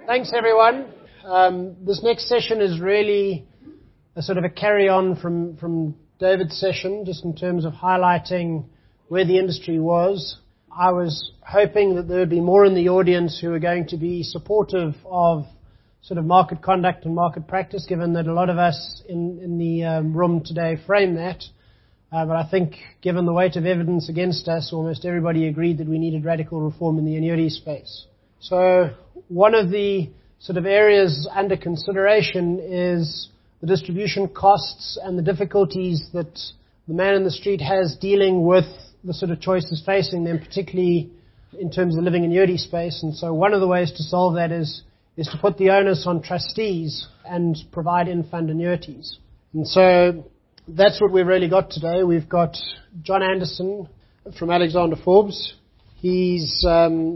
Thanks, everyone. This next session is really a sort of a carry-on from David's session, just in terms of highlighting where the industry was. I was hoping that there would be more in the audience who are going to be supportive of sort of market conduct and market practice, given that a lot of us in the room today frame that. But I think, given the weight of evidence against us, almost everybody agreed that we needed radical reform in the annuity space. So one of the sort of areas under consideration is the distribution costs and the difficulties that the man in the street has dealing with the sort of choices facing them, particularly in terms of the living annuity space. And so one of the ways to solve that is to put the onus on trustees and provide in-fund annuities. And so that's what we've really got today. We've got John Anderson from Alexander Forbes. He's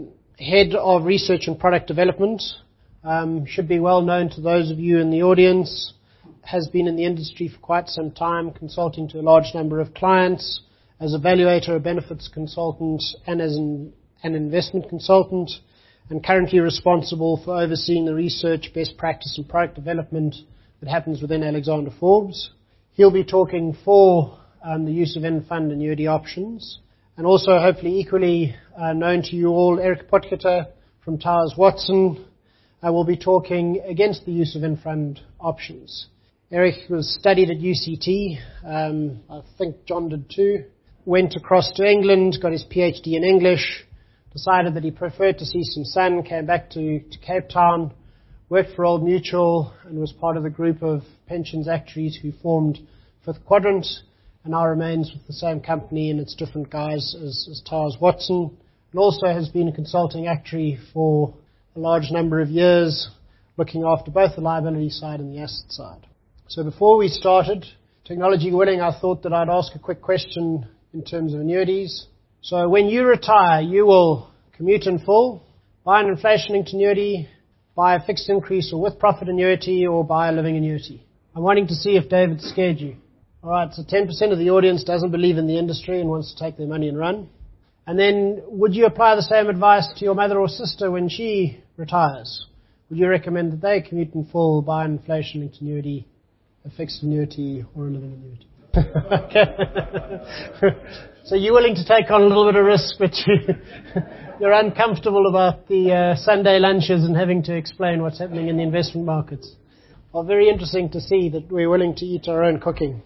head of research and product development. Should be well known to those of you in the audience. Has been in the industry for quite some time, consulting to a large number of clients as a valuator, a benefits consultant, and as an investment consultant, and currently responsible for overseeing the research, best practice, and product development that happens within Alexander Forbes. He'll be talking for the use of in-fund annuity options. And also, hopefully equally known to you all, Eric Potgieter from Towers Watson will be talking against the use of in-fund options. Eric was studied at UCT. I think John did too. Went across to England, got his PhD in English, decided that he preferred to see some sun, came back to Cape Town, worked for Old Mutual, and was part of the group of pensions actuaries who formed Fifth Quadrant, and now remains with the same company in its different guise as Towers Watson, and also has been a consulting actuary for a large number of years, looking after both the liability side and the asset side. So before we started, technology willing, I thought that I'd ask a quick question in terms of annuities. So when you retire, you will commute in full, buy an inflation-linked annuity, buy a fixed increase or with profit annuity, or buy a living annuity. I'm wanting to see if David scared you. All right, so 10% of the audience doesn't believe in the industry and wants to take their money and run. And then, would you apply the same advice to your mother or sister when she retires? Would you recommend that they commute in full, buy an inflation-linked annuity, a fixed annuity, or a living annuity? Okay. So you're willing to take on a little bit of risk, but you're uncomfortable about the Sunday lunches and having to explain what's happening in the investment markets. Well, very interesting to see that we're willing to eat our own cooking.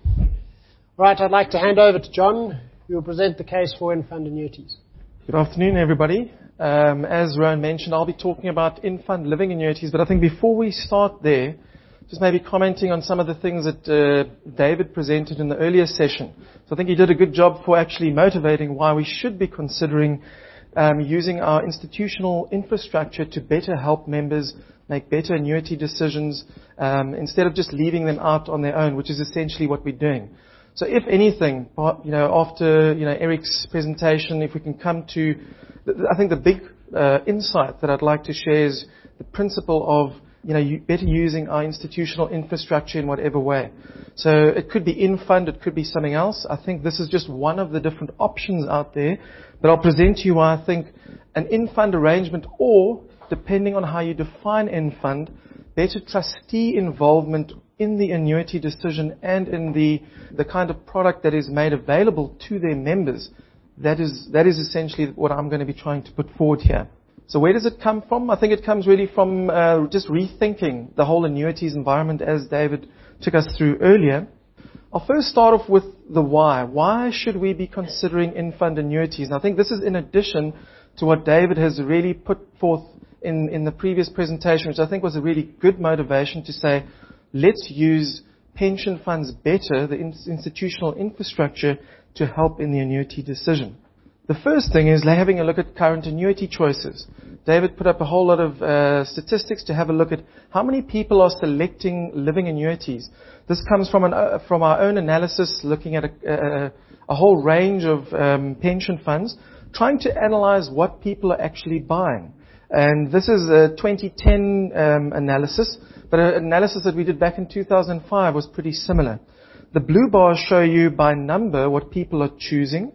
All right, I'd like to hand over to John, who will present the case for in-fund annuities. Good afternoon, everybody. As Rowan mentioned, I'll be talking about in-fund living annuities, but I think before we start there, just maybe commenting on some of the things that David presented in the earlier session. So I think he did a good job for actually motivating why we should be considering using our institutional infrastructure to better help members make better annuity decisions instead of just leaving them out on their own, which is essentially what we're doing. So if anything, after Eric's presentation, if we can come to, I think the big insight that I'd like to share is the principle of better using our institutional infrastructure in whatever way. So it could be in-fund, it could be something else. I think this is just one of the different options out there. But I'll present to you why I think an in-fund arrangement, or, depending on how you define in-fund, better trustee involvement in the annuity decision and in the kind of product that is made available to their members. That is essentially what I'm going to be trying to put forward here. So where does it come from? I think it comes really from just rethinking the whole annuities environment, as David took us through earlier. I'll first start off with the why. Why should we be considering in-fund annuities? And I think this is in addition to what David has really put forth in the previous presentation, which I think was a really good motivation to say, let's use pension funds better, the institutional infrastructure, to help in the annuity decision. The first thing is having a look at current annuity choices. David put up a whole lot of statistics to have a look at how many people are selecting living annuities. This comes from our own analysis, looking at a whole range of pension funds, trying to analyze what people are actually buying. And this is a 2010 analysis, but an analysis that we did back in 2005 was pretty similar. The blue bars show you by number what people are choosing.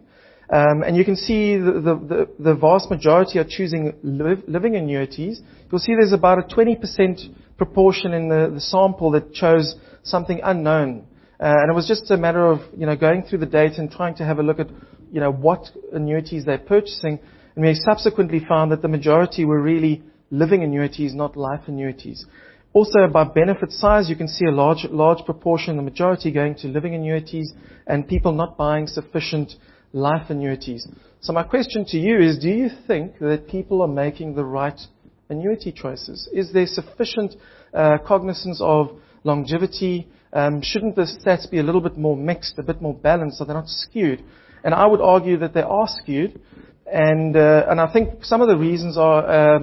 And you can see the vast majority are choosing living annuities. You'll see there's about a 20% proportion in the sample that chose something unknown. And it was just a matter of, going through the data and trying to have a look at, what annuities they're purchasing. And we subsequently found that the majority were really living annuities, not life annuities. Also, by benefit size, you can see a large proportion, the majority going to living annuities and people not buying sufficient life annuities. So my question to you is, do you think that people are making the right annuity choices? Is there sufficient cognizance of longevity? Shouldn't the stats be a little bit more mixed, a bit more balanced, so they're not skewed? And I would argue that they are skewed. And I think some of the reasons are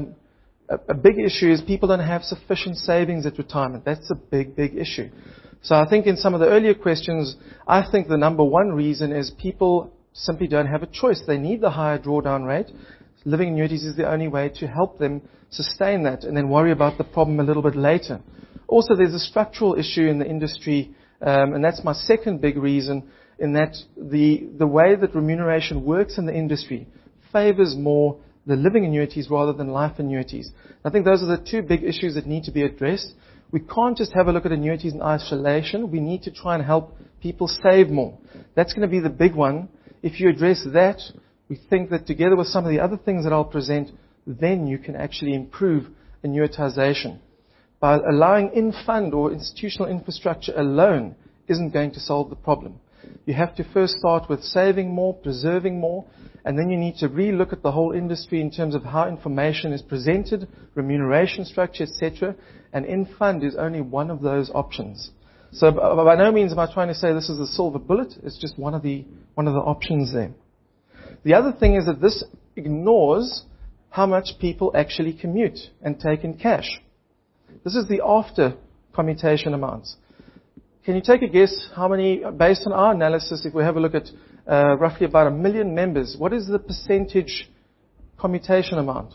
a big issue is people don't have sufficient savings at retirement. That's a big issue. So I think in some of the earlier questions, I think the number one reason is people simply don't have a choice. They need the higher drawdown rate. Living annuities is the only way to help them sustain that and then worry about the problem a little bit later. Also, there's a structural issue in the industry, and that's my second big reason, in that the way that remuneration works in the industry favors more the living annuities rather than life annuities. I think those are the two big issues that need to be addressed. We can't just have a look at annuities in isolation. We need to try and help people save more. That's going to be the big one. If you address that, we think that together with some of the other things that I'll present, then you can actually improve annuitization. By allowing in-fund or institutional infrastructure alone isn't going to solve the problem. You have to first start with saving more, preserving more, and then you need to re-look at the whole industry in terms of how information is presented, remuneration structure, etc. And in-fund is only one of those options. So by no means am I trying to say this is a silver bullet. It's just one of the options there. The other thing is that this ignores how much people actually commute and take in cash. This is the after commutation amounts. Can you take a guess how many, based on our analysis, if we have a look at roughly about 1 million members, what is the percentage commutation amount?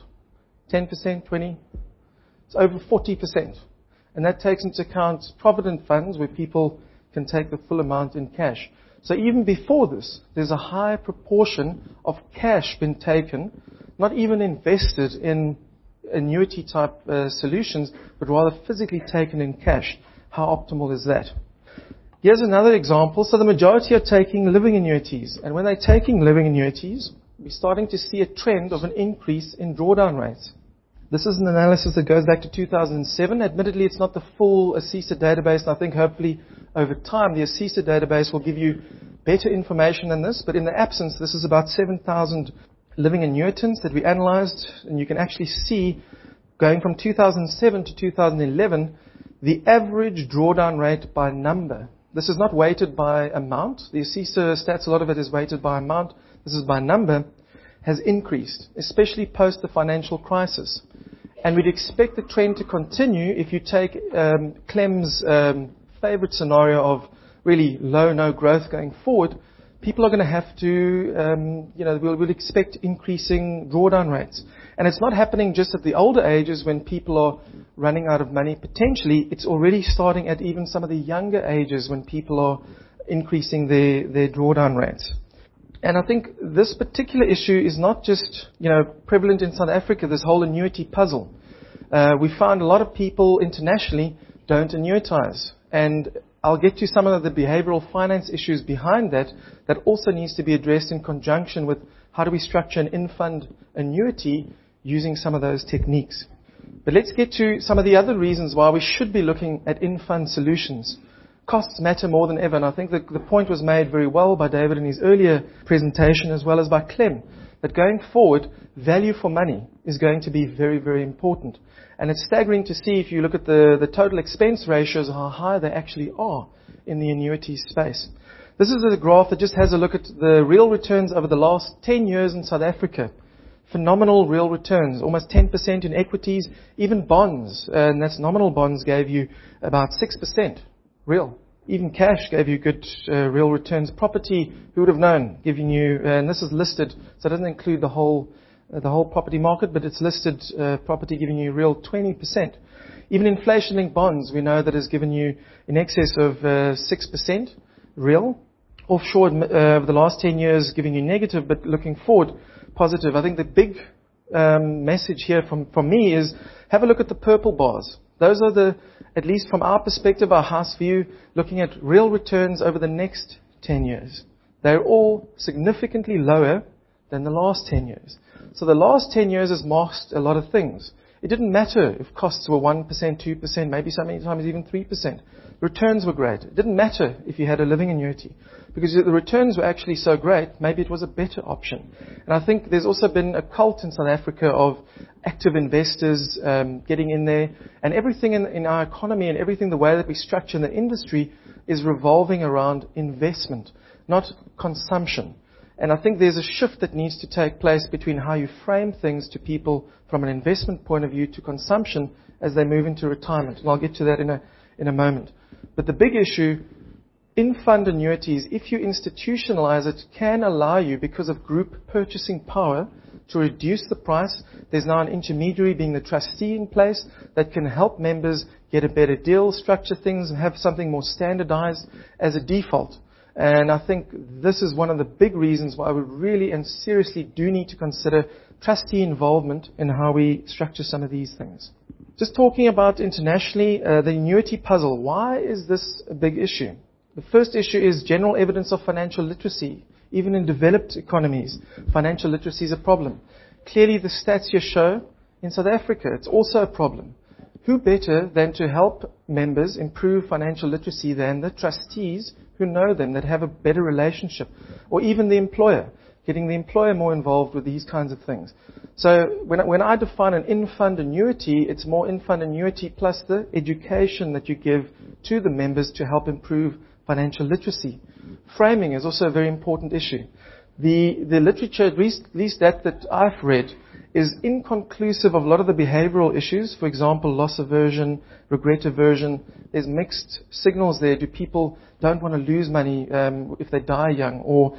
10%, 20%? It's over 40%. And that takes into account provident funds where people can take the full amount in cash. So even before this, there's a high proportion of cash being taken, not even invested in annuity type solutions, but rather physically taken in cash. How optimal is that? Here's another example. So the majority are taking living annuities. And when they're taking living annuities, we're starting to see a trend of an increase in drawdown rates. This is an analysis that goes back to 2007. Admittedly, it's not the full ASISA database, and I think hopefully over time the ASISA database will give you better information than this. But in the absence, this is about 7,000 living annuitants that we analyzed, and you can actually see going from 2007 to 2011, the average drawdown rate by number. This is not weighted by amount. The ASISA stats, a lot of it is weighted by amount. This is by number, has increased, especially post the financial crisis. And we'd expect the trend to continue if you take Clem's favorite scenario of really low, no growth going forward. People are going to have to, we'll expect increasing drawdown rates. And it's not happening just at the older ages when people are running out of money. Potentially, it's already starting at even some of the younger ages when people are increasing their drawdown rates. And I think this particular issue is not just, prevalent in South Africa, this whole annuity puzzle. We found a lot of people internationally don't annuitize. And I'll get to some of the behavioral finance issues behind that also needs to be addressed in conjunction with how do we structure an in-fund annuity using some of those techniques. But let's get to some of the other reasons why we should be looking at in-fund solutions. Costs matter more than ever, and I think that the point was made very well by David in his earlier presentation as well as by Clem, that going forward, value for money is going to be very, very important. And it's staggering to see if you look at the total expense ratios, how high they actually are in the annuity space. This is a graph that just has a look at the real returns over the last 10 years in South Africa. Phenomenal real returns, almost 10% in equities, even bonds, and that's nominal bonds, gave you about 6% real. Even cash gave you good real returns. Property, who would have known, giving you, and this is listed, so it doesn't include the whole property market, but it's listed property giving you real 20%. Even inflation-linked bonds, we know that has given you in excess of 6% real. offshore over the last 10 years giving you negative, but looking forward, positive. I think the big message here from me is have a look at the purple bars. Those are at least from our perspective, our house view, looking at real returns over the next 10 years. They're all significantly lower than the last 10 years. So the last 10 years has masked a lot of things. It didn't matter if costs were 1%, 2%, maybe sometimes even 3%. Returns were great. It didn't matter if you had a living annuity, because the returns were actually so great, maybe it was a better option. And I think there's also been a cult in South Africa of active investors getting in there, and everything in our economy and everything, the way that we structure in the industry is revolving around investment, not consumption. And I think there's a shift that needs to take place between how you frame things to people from an investment point of view to consumption as they move into retirement. And I'll get to that in a moment. But the big issue in fund annuities, if you institutionalize it, can allow you, because of group purchasing power, to reduce the price. There's now an intermediary, being the trustee, in place that can help members get a better deal, structure things, and have something more standardized as a default. And I think this is one of the big reasons why we really and seriously do need to consider trustee involvement in how we structure some of these things. Just talking about internationally, the annuity puzzle. Why is this a big issue? The first issue is general evidence of financial literacy. Even in developed economies, financial literacy is a problem. Clearly, the stats here show in South Africa, it's also a problem. Who better than to help members improve financial literacy than the trustees who know them, that have a better relationship, or even the employer, getting the employer more involved with these kinds of things. So when I define an in-fund annuity, it's more in-fund annuity plus the education that you give to the members to help improve financial literacy. Framing is also a very important issue. The literature, at least that I've read, is inconclusive of a lot of the behavioral issues. For example, loss aversion, regret aversion. There's mixed signals there. Do people don't want to lose money if they die young? Or,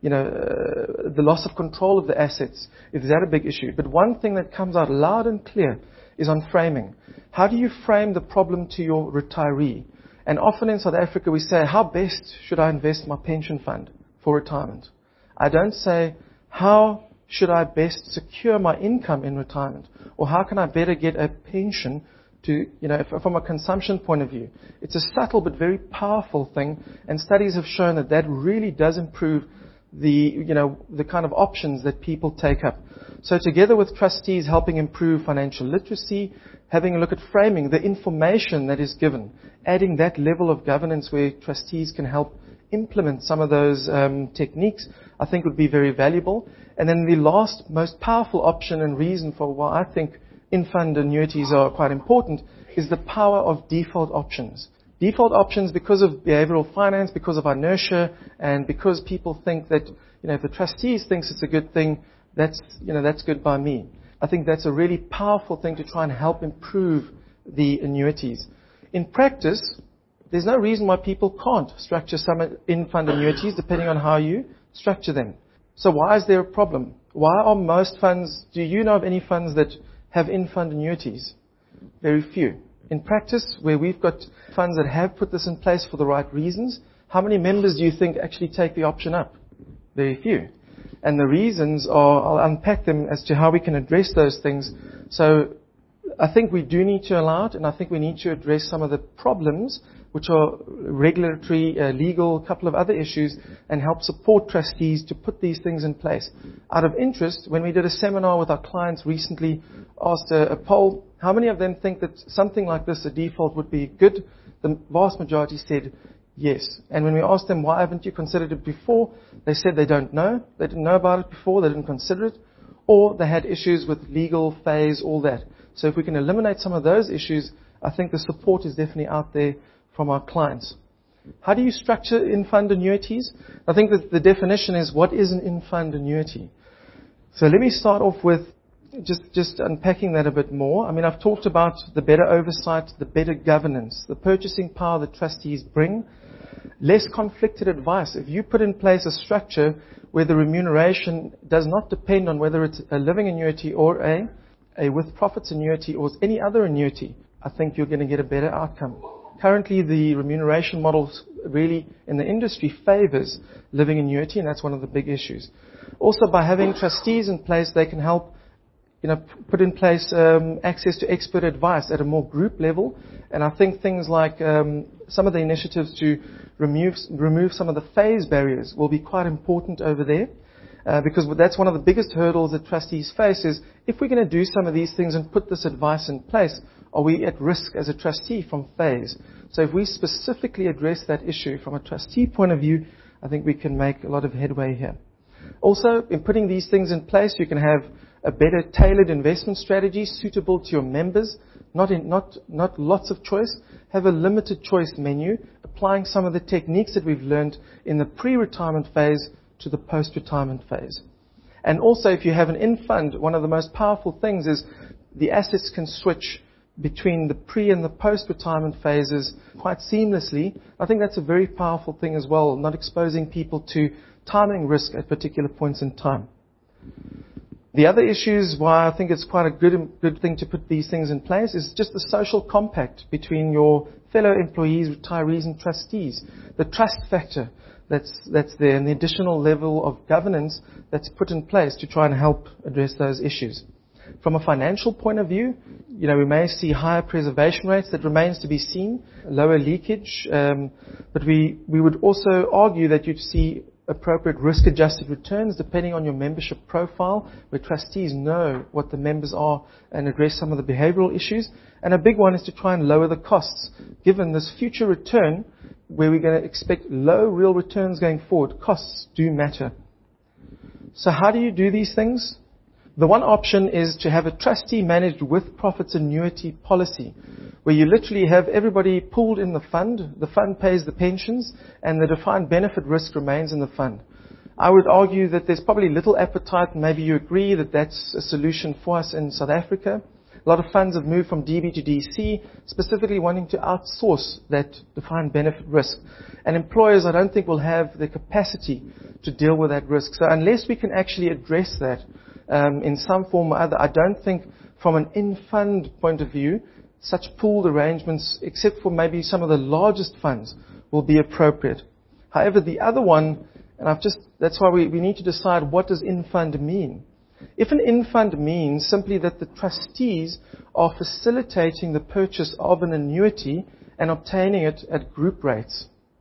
the loss of control of the assets. Is that a big issue? But one thing that comes out loud and clear is on framing. How do you frame the problem to your retiree? And often in South Africa we say, how best should I invest my pension fund for retirement? I don't say, how should I best secure my income in retirement? Or how can I better get a pension to, from a consumption point of view? It's a subtle but very powerful thing, and studies have shown that really does improve the kind of options that people take up. So together with trustees helping improve financial literacy, having a look at framing, the information that is given, adding that level of governance where trustees can help implement some of those techniques, I think would be very valuable. And then the last most powerful option and reason for why I think in-fund annuities are quite important is the power of default options. Default options, because of behavioral finance, because of inertia, and because people think that, if the trustees thinks it's a good thing, that's good by me. I think that's a really powerful thing to try and help improve the annuities. In practice, there's no reason why people can't structure some in-fund annuities depending on how you structure them. So why is there a problem? Why are most funds, do you know of any funds that have in-fund annuities? Very few. In practice, where we've got funds that have put this in place for the right reasons, how many members do you think actually take the option up? Very few. And the reasons are, I'll unpack them as to how we can address those things. So I think we do need to allow it, and I think we need to address some of the problems, which are regulatory, legal, a couple of other issues, and help support trustees to put these things in place. Out of interest, when we did a seminar with our clients recently, asked a poll, how many of them think that something like this, a default, would be good? The vast majority said yes. And when we asked them, why haven't you considered it before? They said they don't know. They didn't know about it before. They didn't consider it. Or they had issues with legal phase, all that. So if we can eliminate some of those issues, I think the support is definitely out there from our clients. How do you structure in-fund annuities? I think that the definition is, what is an in-fund annuity? So let me start off with just unpacking that a bit more. I mean, I've talked about the better oversight, the better governance, the purchasing power that trustees bring, less conflicted advice. If you put in place a structure where the remuneration does not depend on whether it's a living annuity or a with profits annuity or any other annuity, I think you're going to get a better outcome. Currently, the remuneration models really in the industry favors living annuity, and that's one of the big issues. Also, by having trustees in place, they can help put in place access to expert advice at a more group level. And I think things like some of the initiatives to remove some of the phase barriers will be quite important over there. Because that's one of the biggest hurdles that trustees face is, if we're going to do some of these things and put this advice in place, are we at risk as a trustee from phase? So if we specifically address that issue from a trustee point of view, I think we can make a lot of headway here. Also, in putting these things in place, you can have a better tailored investment strategy suitable to your members, not lots of choice. Have a limited choice menu, applying some of the techniques that we've learned in the pre-retirement phase to the post-retirement phase. And also, if you have an in-fund, one of the most powerful things is the assets can switch between the pre and the post-retirement phases quite seamlessly. I think that's a very powerful thing as well, not exposing people to timing risk at particular points in time. The other issues why I think it's quite a good thing to put these things in place is just the social compact between your fellow employees, retirees, and trustees. The trust factor that's there, and the additional level of governance that's put in place to try and help address those issues. From a financial point of view, we may see higher preservation rates. That remains to be seen, lower leakage, but we would also argue that you'd see appropriate risk-adjusted returns depending on your membership profile, where trustees know what the members are and address some of the behavioral issues. And a big one is to try and lower the costs. Given this future return, where we're going to expect low real returns going forward, costs do matter. So how do you do these things? The one option is to have a trustee managed with profits annuity policy, where you literally have everybody pooled in the fund pays the pensions, and the defined benefit risk remains in the fund. I would argue that there's probably little appetite, and maybe you agree that that's a solution for us in South Africa. A lot of funds have moved from DB to DC, specifically wanting to outsource that defined benefit risk. And employers, I don't think, will have the capacity to deal with that risk. So unless we can actually address that in some form or other, I don't think from an in-fund point of view, such pooled arrangements, except for maybe some of the largest funds, will be appropriate. However, the other one, and that's why we need to decide, what does in-fund mean? If an in-fund means simply that the trustees are facilitating the purchase of an annuity and obtaining it at group rates,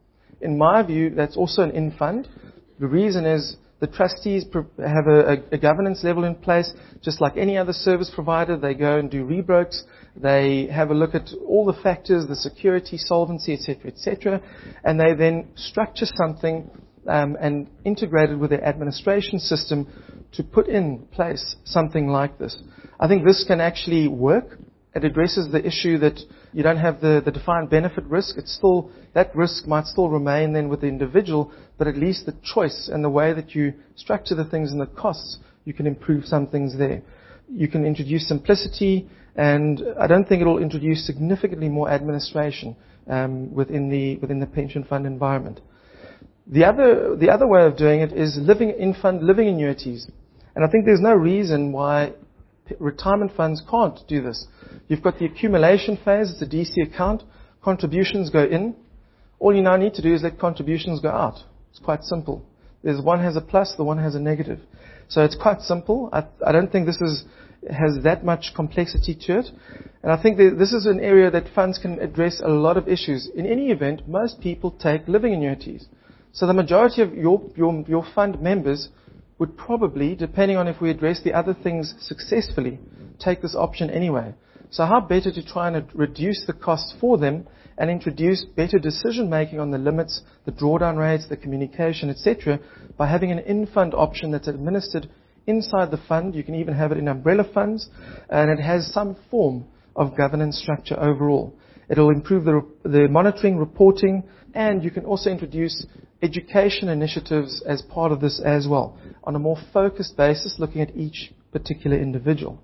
in my view, that's also an in-fund. The reason is the trustees have a governance level in place, just like any other service provider. They go and do rebrokes. They have a look at all the factors, the security, solvency, etc., and they then structure something and integrate it with their administration system to put in place something like this. I think this can actually work. It addresses the issue that you don't have the defined benefit risk. That risk might still remain then with the individual, but at least the choice and the way that you structure the things and the costs, you can improve some things there. You can introduce simplicity, and I don't think it will introduce significantly more administration within the pension fund environment. The other way of doing it is in-fund living annuities. And I think there's no reason why retirement funds can't do this. You've got the accumulation phase, it's a DC account, contributions go in. All you now need to do is let contributions go out. It's quite simple. There's one has a plus, the one has a negative. So it's quite simple. I don't think this has that much complexity to it. And I think this is an area that funds can address a lot of issues. In any event, most people take living annuities. So the majority of your fund members would probably, depending on if we address the other things successfully, take this option anyway. So how better to try and reduce the costs for them and introduce better decision making on the limits, the drawdown rates, the communication, etc., by having an in-fund option that's administered inside the fund. You can even have it in umbrella funds, and it has some form of governance structure overall. It'll improve the monitoring, reporting, and you can also introduce education initiatives as part of this as well, on a more focused basis, looking at each particular individual.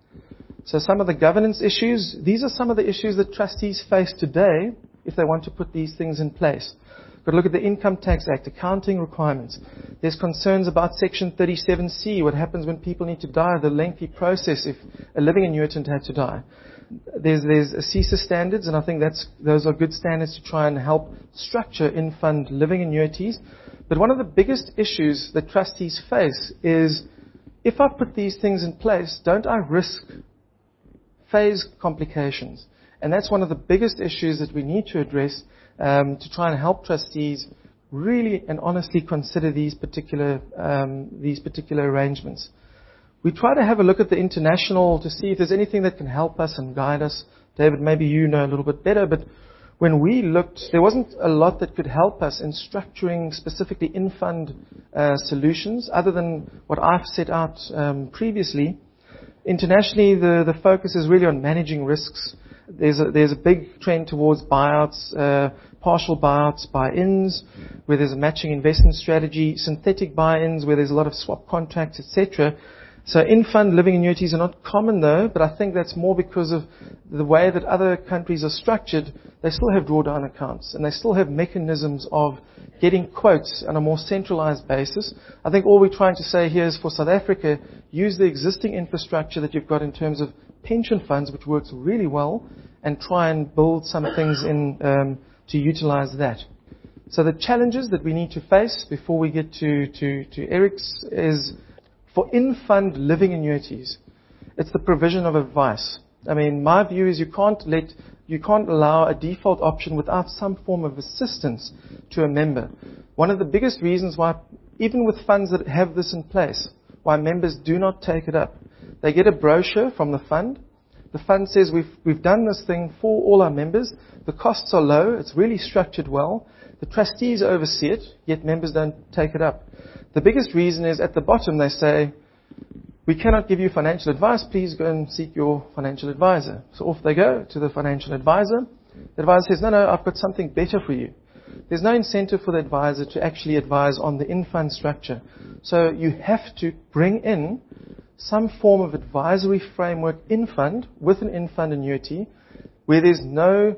So some of the governance issues, these are some of the issues that trustees face today if they want to put these things in place. Got to look at the Income Tax Act, accounting requirements. There's concerns about Section 37C, what happens when people need to die, the lengthy process if a living annuitant had to die. There's CESA standards, and I think those are good standards to try and help structure in-fund living annuities. But one of the biggest issues that trustees face is, if I put these things in place, don't I risk phase complications? And that's one of the biggest issues that we need to address to try and help trustees really and honestly consider these particular arrangements. We try to have a look at the international to see if there's anything that can help us and guide us. David, maybe you know a little bit better, but when we looked, there wasn't a lot that could help us in structuring specifically in-fund solutions other than what I've set out previously. Internationally, the focus is really on managing risks. There's a big trend towards buyouts, partial buyouts, buy-ins, where there's a matching investment strategy, synthetic buy-ins, where there's a lot of swap contracts, etc. So in-fund living annuities are not common though, but I think that's more because of the way that other countries are structured. They still have drawdown accounts, and they still have mechanisms of getting quotes on a more centralized basis. I think all we're trying to say here is for South Africa, use the existing infrastructure that you've got in terms of pension funds, which works really well, and try and build some things in to utilize that. So the challenges that we need to face before we get to Eric's is, for in-fund living annuities, it's the provision of advice. I mean, my view is you can't allow a default option without some form of assistance to a member. One of the biggest reasons why, even with funds that have this in place, why members do not take it up. They get a brochure from the fund. The fund says we've done this thing for all our members. The costs are low. It's really structured well. The trustees oversee it, yet members don't take it up. The biggest reason is at the bottom they say, we cannot give you financial advice, please go and seek your financial advisor. So off they go to the financial advisor. The advisor says, no, I've got something better for you. There's no incentive for the advisor to actually advise on the in-fund structure. So you have to bring in some form of advisory framework in-fund with an in-fund annuity where there's no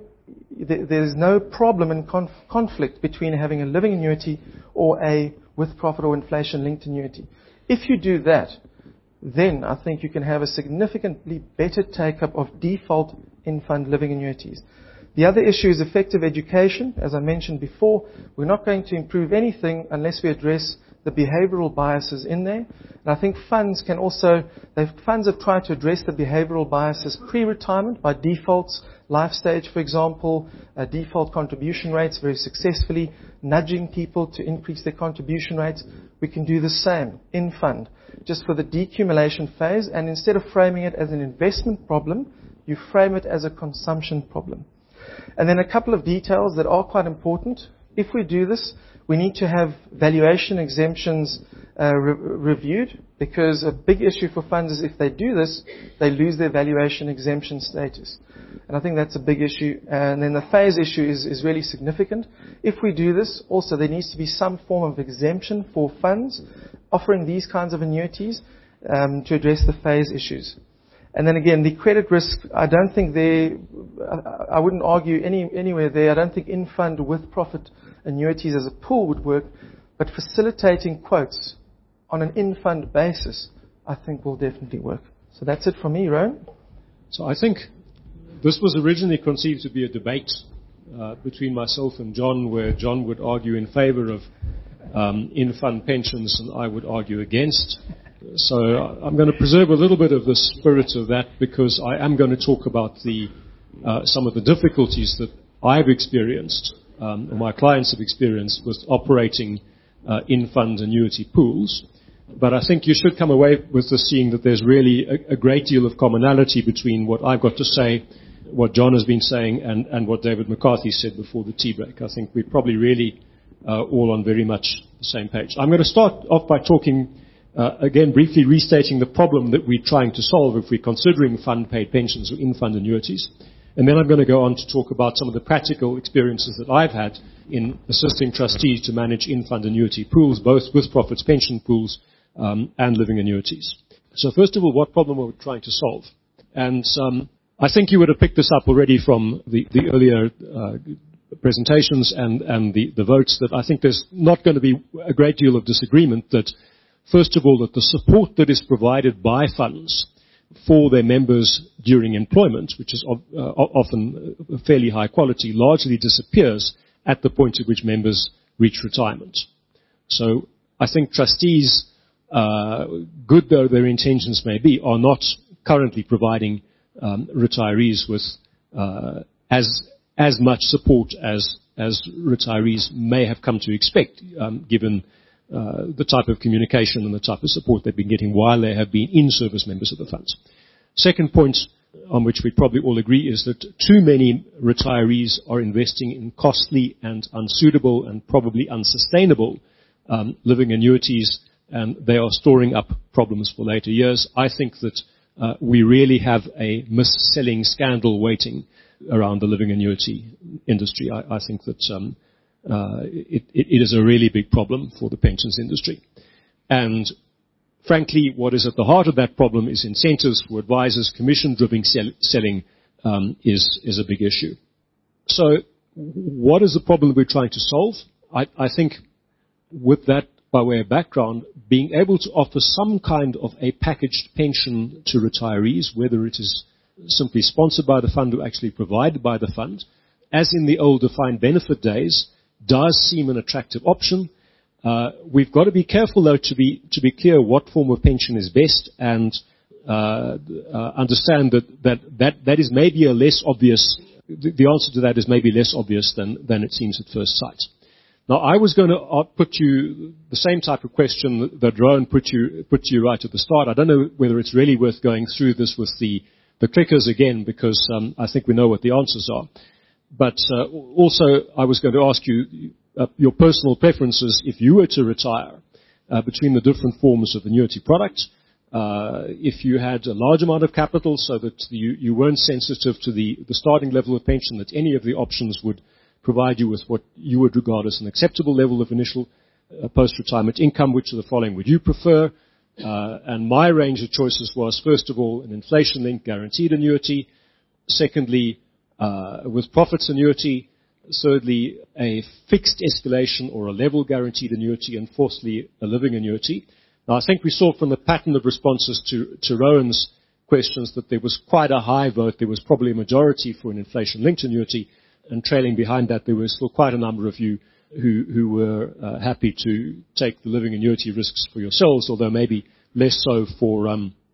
problem and conflict between having a living annuity or a with profit or inflation-linked annuity. If you do that, then I think you can have a significantly better take-up of default in-fund living annuities. The other issue is effective education. As I mentioned before, we're not going to improve anything unless we address the behavioral biases in there. And I think funds have tried to address the behavioral biases pre-retirement by defaults, life stage, for example, default contribution rates very successfully, nudging people to increase their contribution rates. We can do the same in fund, just for the decumulation phase, and instead of framing it as an investment problem, you frame it as a consumption problem. And then a couple of details that are quite important. If we do this, we need to have valuation exemptions reviewed, because a big issue for funds is if they do this, they lose their valuation exemption status. And I think that's a big issue. And then the phase issue is really significant. If we do this, also there needs to be some form of exemption for funds offering these kinds of annuities to address the phase issues. And then again, the credit risk, I don't think I wouldn't argue anywhere there. I don't think in-fund with-profit annuities as a pool would work, but facilitating quotes on an in-fund basis, I think will definitely work. So that's it from me, Rowan. So I think this was originally conceived to be a debate between myself and John, where John would argue in favor of in-fund pensions and I would argue against. So I'm going to preserve a little bit of the spirit of that, because I am going to talk about some of the difficulties that I've experienced, or my clients have experienced, with operating in-fund annuity pools. But I think you should come away with this seeing that there's really a great deal of commonality between what I've got to say, what John has been saying, and what David McCarthy said before the tea break. I think we're probably really all on very much the same page. I'm going to start off by talking again, briefly restating the problem that we're trying to solve if we're considering fund-paid pensions or in-fund annuities. And then I'm going to go on to talk about some of the practical experiences that I've had in assisting trustees to manage in-fund annuity pools, both with profits pension pools and living annuities. So first of all, what problem are we trying to solve? And I think you would have picked this up already from the earlier presentations and the votes, that I think there's not going to be a great deal of disagreement that, first of all, that the support that is provided by funds for their members during employment, which is often fairly high quality, largely disappears at the point at which members reach retirement. So I think trustees, good though their intentions may be, are not currently providing retirees with as much support as retirees may have come to expect, given the type of communication and the type of support they've been getting while they have been in-service members of the funds. Second point on which we probably all agree is that too many retirees are investing in costly and unsuitable and probably unsustainable living annuities, and they are storing up problems for later years. I think that we really have a mis-selling scandal waiting around the living annuity industry. I think that it is a really big problem for the pensions industry. And frankly, what is at the heart of that problem is incentives for advisors. Commission-driven selling is a big issue. So what is the problem we're trying to solve? I think with that, by way of background, being able to offer some kind of a packaged pension to retirees, whether it is simply sponsored by the fund or actually provided by the fund, as in the old defined benefit days, does seem an attractive option. We've got to be careful, though, to be clear what form of pension is best, and understand that is maybe a less obvious. The answer to that is maybe less obvious than it seems at first sight. Now, I was going to put you the same type of question that Rowan put to you right at the start. I don't know whether it's really worth going through this with the clickers again, because I think we know what the answers are. But also, I was going to ask you your personal preferences if you were to retire between the different forms of annuity product. If you had a large amount of capital so that you weren't sensitive to the starting level of pension, that any of the options would provide you with what you would regard as an acceptable level of initial post-retirement income. Which of the following would you prefer? And my range of choices was, first of all, an inflation-linked guaranteed annuity. Secondly, with profits annuity. Thirdly, a fixed escalation or a level guaranteed annuity. And fourthly, a living annuity. Now, I think we saw from the pattern of responses to Rowan's questions that there was quite a high vote. There was probably a majority for an inflation-linked annuity. And trailing behind that, there were still quite a number of you who were happy to take the living annuity risks for yourselves, although maybe less so for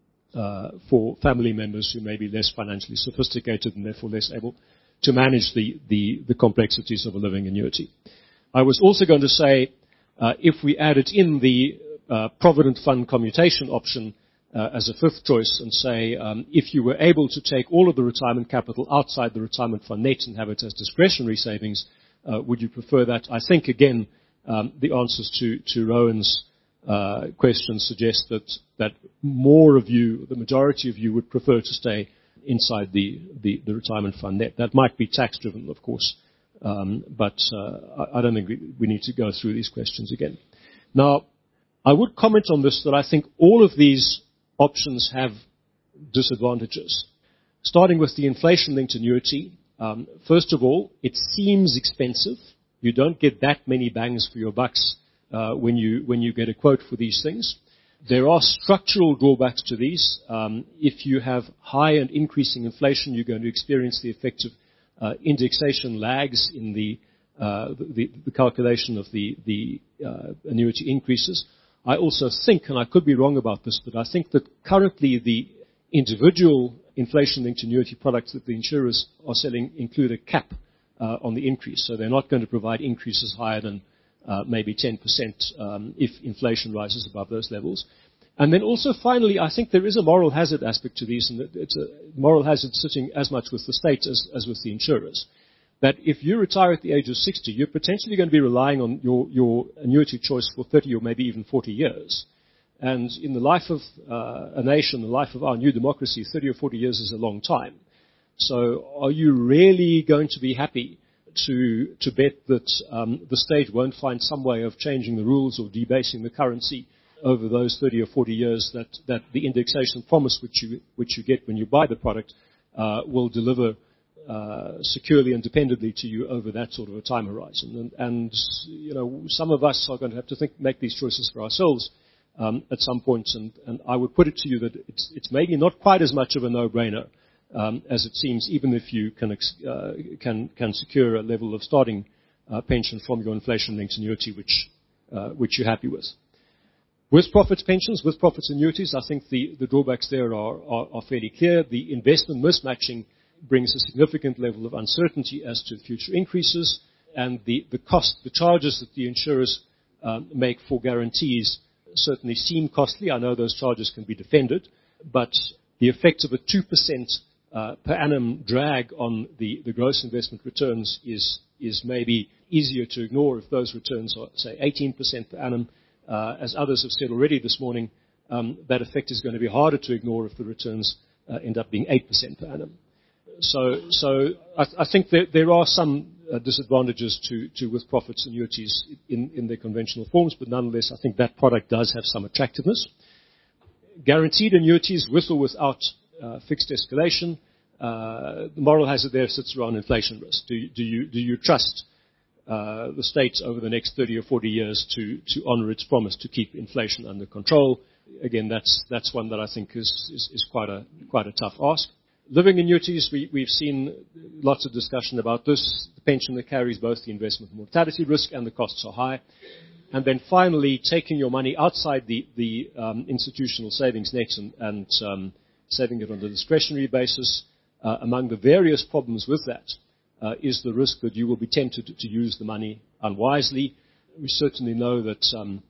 family members who may be less financially sophisticated and therefore less able to manage the complexities of a living annuity. I was also going to say, if we added in the provident fund commutation option as a fifth choice, and say, if you were able to take all of the retirement capital outside the retirement fund net and have it as discretionary savings, would you prefer that? I think, again, the answers to Rowan's questions suggest that more of you, the majority of you, would prefer to stay inside the retirement fund net. That might be tax-driven, of course, but I don't think we need to go through these questions again. Now, I would comment on this that I think all of these options have disadvantages. Starting with the inflation-linked annuity, first of all, it seems expensive. You don't get that many bangs for your bucks when you get a quote for these things. There are structural drawbacks to these. If you have high and increasing inflation, you're going to experience the effect of indexation lags in the calculation of the annuity increases. I also think, and I could be wrong about this, but I think that currently the individual inflation-linked annuity products that the insurers are selling include a cap on the increase. So they're not going to provide increases higher than maybe 10% if inflation rises above those levels. And then also, finally, I think there is a moral hazard aspect to these, and it's a moral hazard sitting as much with the state as with the insurers. That if you retire at the age of 60, you're potentially going to be relying on your annuity choice for 30 or maybe even 40 years. And in the life of a nation, the life of our new democracy, 30 or 40 years is a long time. So are you really going to be happy to bet that the state won't find some way of changing the rules or debasing the currency over those 30 or 40 years, that the indexation promise which you get when you buy the product will deliver securely and dependably to you over that sort of a time horizon. And you know, some of us are going to have to make these choices for ourselves at some point, and I would put it to you that it's maybe not quite as much of a no-brainer as it seems, even if you can secure a level of starting pension from your inflation-linked annuity, which you're happy with. With profits pensions, with profits annuities, I think the drawbacks there are fairly clear. The investment mismatching brings a significant level of uncertainty as to future increases, and the charges that the insurers make for guarantees certainly seem costly. I know those charges can be defended, but the effect of a 2% per annum drag on the gross investment returns is maybe easier to ignore if those returns are, say, 18% per annum. As others have said already this morning, that effect is going to be harder to ignore if the returns end up being 8% per annum. So I think there are some disadvantages to with profits annuities in their conventional forms, but nonetheless, I think that product does have some attractiveness. Guaranteed annuities, with or without fixed escalation, the moral hazard there sits around inflation risk. Do you trust the state over the next 30 or 40 years to honor its promise to keep inflation under control? Again, that's one that I think is quite a tough ask. Living annuities, we've seen lots of discussion about this. The pension that carries both the investment and mortality risk, and the costs are high. And then finally, taking your money outside the institutional savings net and saving it on a discretionary basis. Among the various problems with that is the risk that you will be tempted to use the money unwisely. We certainly know that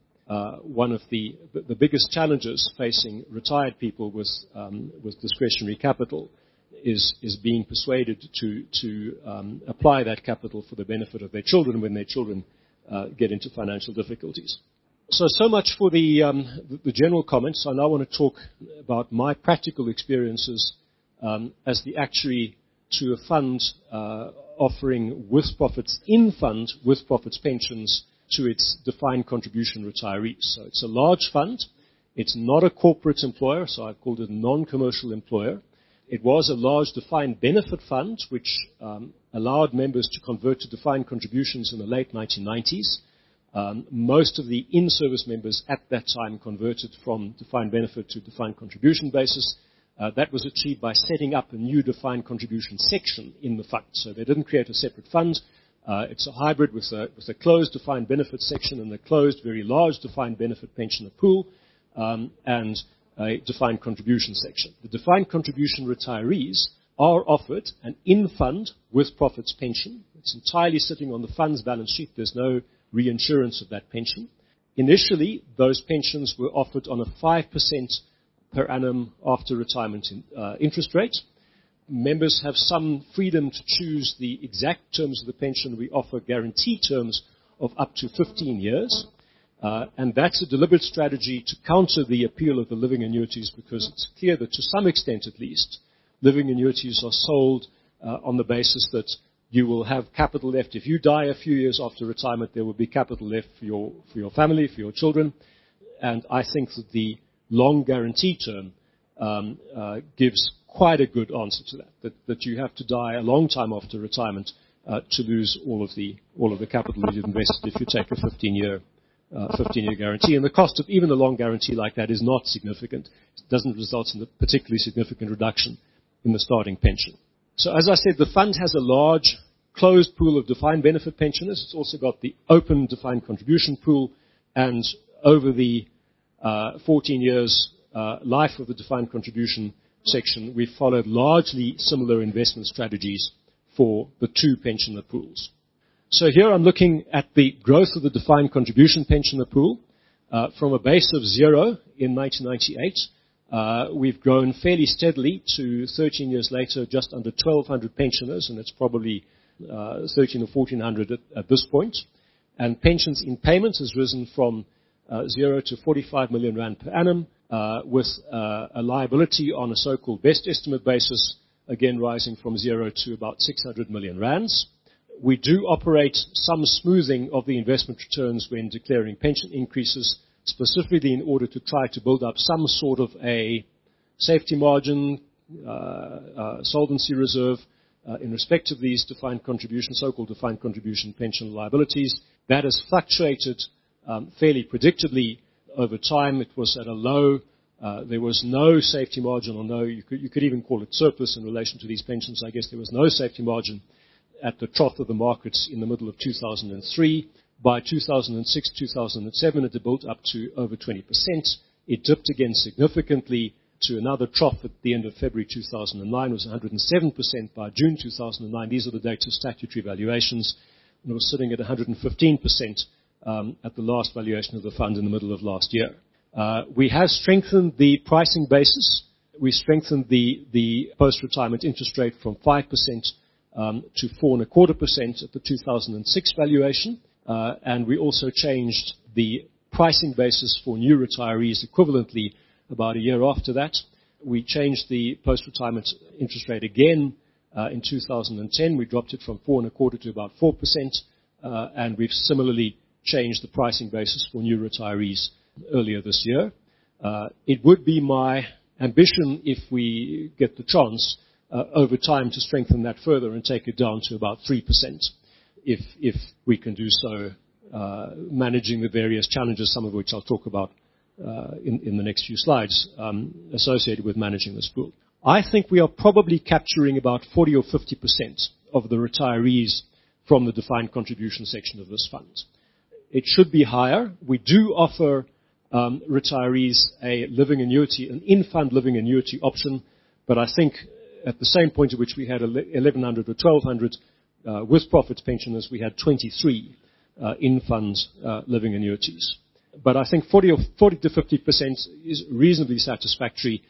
one of the biggest challenges facing retired people with discretionary capital is being persuaded to apply that capital for the benefit of their children when their children get into financial difficulties. So much for the general comments. I now want to talk about my practical experiences as the actuary to a fund offering with profits in fund with profits pensions to its defined contribution retirees. So it's a large fund. It's not a corporate employer, so I've called it a non-commercial employer. It was a large defined benefit fund, which allowed members to convert to defined contributions in the late 1990s. Most of the in-service members at that time converted from defined benefit to defined contribution basis. That was achieved by setting up a new defined contribution section in the fund. So they didn't create a separate fund. It's a hybrid with a closed defined benefit section and a closed, very large defined benefit pensioner pool, and a defined contribution section. The defined contribution retirees are offered an in-fund with profits pension. It's entirely sitting on the fund's balance sheet. There's no reinsurance of that pension. Initially, those pensions were offered on a 5% per annum after retirement interest rate. Members have some freedom to choose the exact terms of the pension. We offer guarantee terms of up to 15 years. And that's a deliberate strategy to counter the appeal of the living annuities, because it's clear that to some extent at least, living annuities are sold on the basis that you will have capital left. If you die a few years after retirement, there will be capital left for your family, for your children. And I think that the long guarantee term gives quite a good answer to that you have to die a long time after retirement to lose all of the capital that you've invested if you take a 15-year guarantee. And the cost of even a long guarantee like that is not significant. It doesn't result in a particularly significant reduction in the starting pension. So as I said, the fund has a large closed pool of defined benefit pensioners. It's also got the open defined contribution pool, and over the 14 years life of the defined contribution section, we followed largely similar investment strategies for the two pensioner pools. So here I'm looking at the growth of the defined contribution pensioner pool from a base of 0 in 1998. We've grown fairly steadily to 13 years later, just under 1,200 pensioners, and it's probably 13 or 1,400 at this point. And pensions in payment has risen from 0 to 45 million rand per annum, with a liability on a so-called best estimate basis, again rising from 0 to about 600 million rands. We do operate some smoothing of the investment returns when declaring pension increases, specifically in order to try to build up some sort of a safety margin, solvency reserve in respect of these defined contribution, so-called defined contribution pension liabilities. That has fluctuated fairly predictably over time. It was at a low. There was no safety margin, or no, you could even call it surplus in relation to these pensions. I guess there was no safety margin at the trough of the markets in the middle of 2003. By 2006, 2007, it had built up to over 20%. It dipped again significantly to another trough at the end of February 2009. It was 107% by June 2009. These are the data statutory valuations. And it was sitting at 115% at the last valuation of the fund in the middle of last year. We have strengthened the pricing basis. We strengthened the post-retirement interest rate from 5% to 4.25% at the 2006 valuation. And we also changed the pricing basis for new retirees equivalently about a year after that. We changed the post-retirement interest rate again in 2010. We dropped it from 4.25% to about 4%. And we've similarly changed the pricing basis for new retirees earlier this year. It would be my ambition, if we get the chance, over time to strengthen that further and take it down to about 3%, if we can do so, managing the various challenges, some of which I'll talk about in the next few slides, associated with managing this pool. I think we are probably capturing about 40 or 50% of the retirees from the defined contribution section of this fund. It should be higher. We do offer retirees a living annuity, an in-fund living annuity option, but I think at the same point at which we had 1,100 or 1,200 with profits pensioners, we had 23 in-fund living annuities. But I think 40 to 50% is reasonably satisfactory.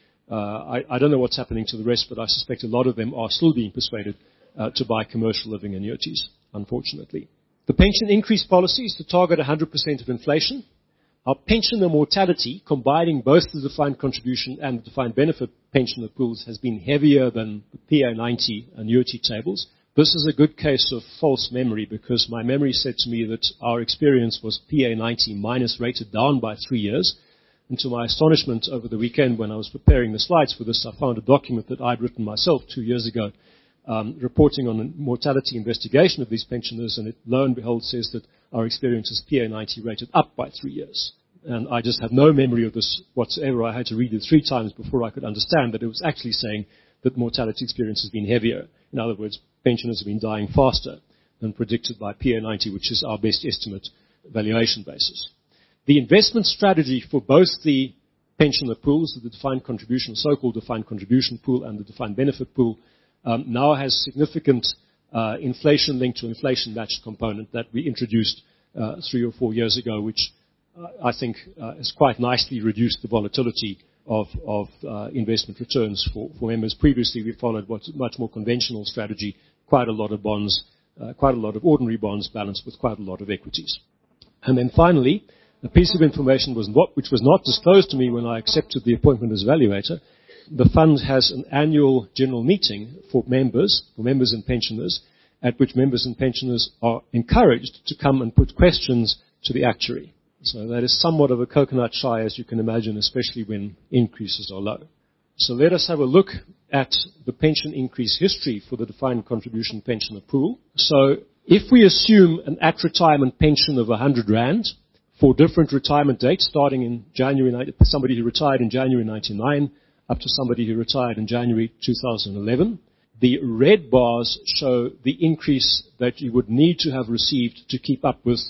I don't know what's happening to the rest, but I suspect a lot of them are still being persuaded to buy commercial living annuities, unfortunately. The pension increase policy is to target 100% of inflation. Our pensioner mortality, combining both the defined contribution and the defined benefit pensioner pools, has been heavier than the PA90 annuity tables. This is a good case of false memory, because my memory said to me that our experience was PA90 minus rated down by 3 years. And to my astonishment, over the weekend when I was preparing the slides for this, I found a document that I'd written myself 2 years ago, reporting on a mortality investigation of these pensioners, and it, lo and behold, says that our experience is PA90 rated up by 3 years. And I just had no memory of this whatsoever. I had to read it 3 times before I could understand that it was actually saying that mortality experience has been heavier. In other words, pensioners have been dying faster than predicted by PA90, which is our best estimate valuation basis. The investment strategy for both the pensioner pools, the defined contribution, so-called defined contribution pool, and the defined benefit pool, now has significant inflation-linked to inflation-matched component that we introduced 3 or 4 years ago, which I think has quite nicely reduced the volatility of investment returns for members. Previously, we followed what's a much more conventional strategy, quite a lot of bonds, quite a lot of ordinary bonds balanced with quite a lot of equities. And then finally, a piece of information which was not disclosed to me when I accepted the appointment as evaluator. The fund has an annual general meeting for members and pensioners, at which members and pensioners are encouraged to come and put questions to the actuary. So that is somewhat of a coconut shy, as you can imagine, especially when increases are low. So let us have a look at the pension increase history for the defined contribution pensioner pool. So if we assume an at-retirement pension of 100 Rand for different retirement dates, starting in January, somebody who retired in January 99, up to somebody who retired in January 2011, the red bars show the increase that you would need to have received to keep up with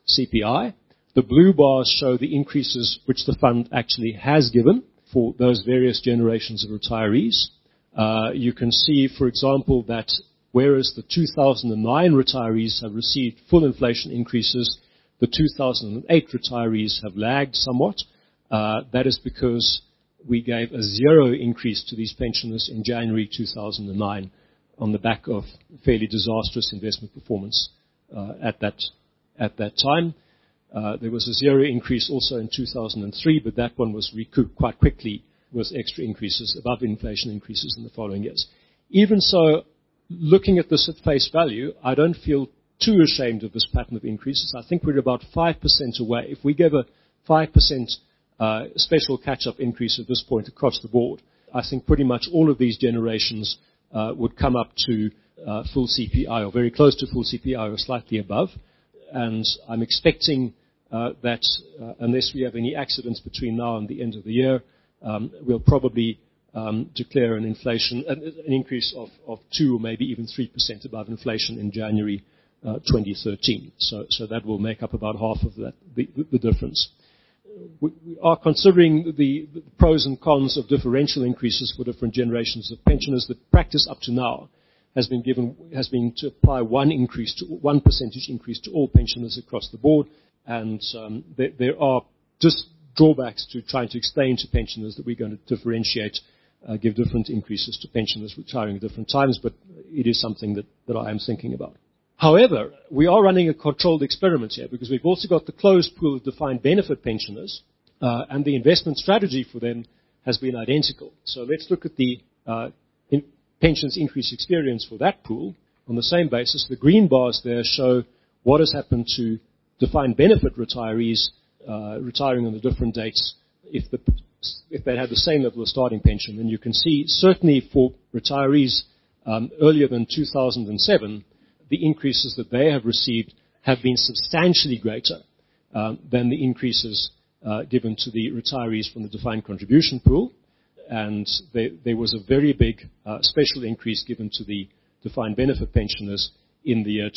CPI. The blue bars show the increases which the fund actually has given for those various generations of retirees. You can see, for example, that whereas the 2009 retirees have received full inflation increases, the 2008 retirees have lagged somewhat. That is because we gave a 0 increase to these pensioners in January 2009 on the back of fairly disastrous investment performance at that time. There was a 0 increase also in 2003, but that one was recouped quite quickly with extra increases, above inflation increases in the following years. Even so, looking at this at face value, I don't feel too ashamed of this pattern of increases. I think we're about 5% away. If we gave a 5% special catch-up increase at this point across the board, I think pretty much all of these generations would come up to full CPI, or very close to full CPI, or slightly above. And I'm expecting that unless we have any accidents between now and the end of the year, we'll probably declare an increase of 2 or maybe even 3% above inflation in January 2013. So that will make up about half of that, the difference. We are considering the pros and cons of differential increases for different generations of pensioners. The practice up to now has been to apply one percentage increase to all pensioners across the board, and there are just drawbacks to trying to explain to pensioners that we're going to differentiate, give different increases to pensioners retiring at different times, but it is something that I am thinking about. However, we are running a controlled experiment here because we've also got the closed pool of defined benefit pensioners, and the investment strategy for them has been identical. So let's look at the pensions increase experience for that pool. On the same basis, the green bars there show what has happened to defined benefit retirees retiring on the different dates if they had the same level of starting pension. And you can see, certainly for retirees earlier than 2007, the increases that they have received have been substantially greater than the increases given to the retirees from the defined contribution pool. And there was a very big special increase given to the defined benefit pensioners in the year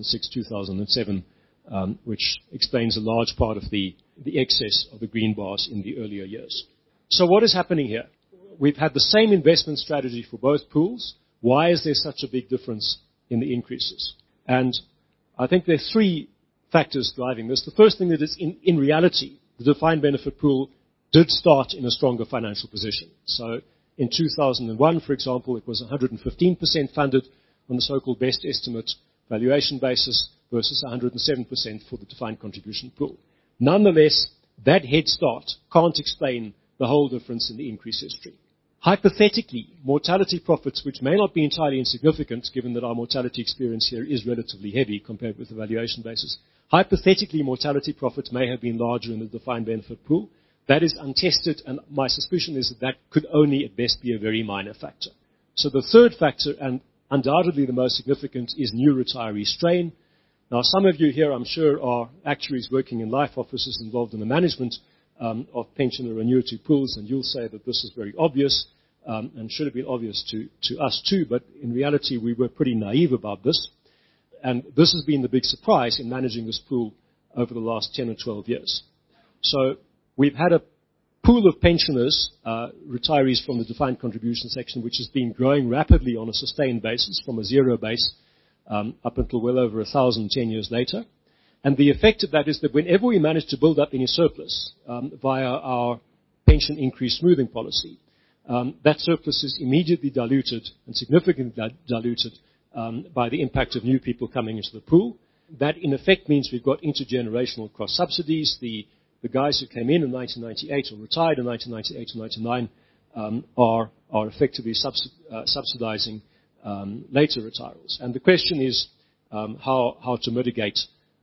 2006-2007, which explains a large part of the excess of the green bars in the earlier years. So what is happening here? We've had the same investment strategy for both pools. Why is there such a big difference in the increases? And I think there are 3 factors driving this. The first thing is in reality, the defined benefit pool did start in a stronger financial position. So in 2001, for example, it was 115% funded on the so-called best estimate valuation basis versus 107% for the defined contribution pool. Nonetheless, that head start can't explain the whole difference in the increase history. Hypothetically, mortality profits, which may not be entirely insignificant, given that our mortality experience here is relatively heavy compared with the valuation basis, hypothetically, mortality profits may have been larger in the defined benefit pool. That is untested, and my suspicion is that could only at best be a very minor factor. So the third factor, and undoubtedly the most significant, is new retiree strain. Now, some of you here, I'm sure, are actuaries working in life offices involved in the management of pension or annuity pools, and you'll say that this is very obvious and should have been obvious to us too, but in reality we were pretty naive about this. And this has been the big surprise in managing this pool over the last 10 or 12 years. So we've had a pool of pensioners, retirees from the defined contribution section, which has been growing rapidly on a sustained basis from a zero base up until well over 1,000 10 years later. And the effect of that is that whenever we manage to build up any surplus via our pension increase smoothing policy, that surplus is immediately diluted and significantly diluted by the impact of new people coming into the pool. That, in effect, means we've got intergenerational cross-subsidies. The guys who came in 1998 or retired in 1998 or 1999 are effectively subsidizing later retirals. And the question is how to mitigate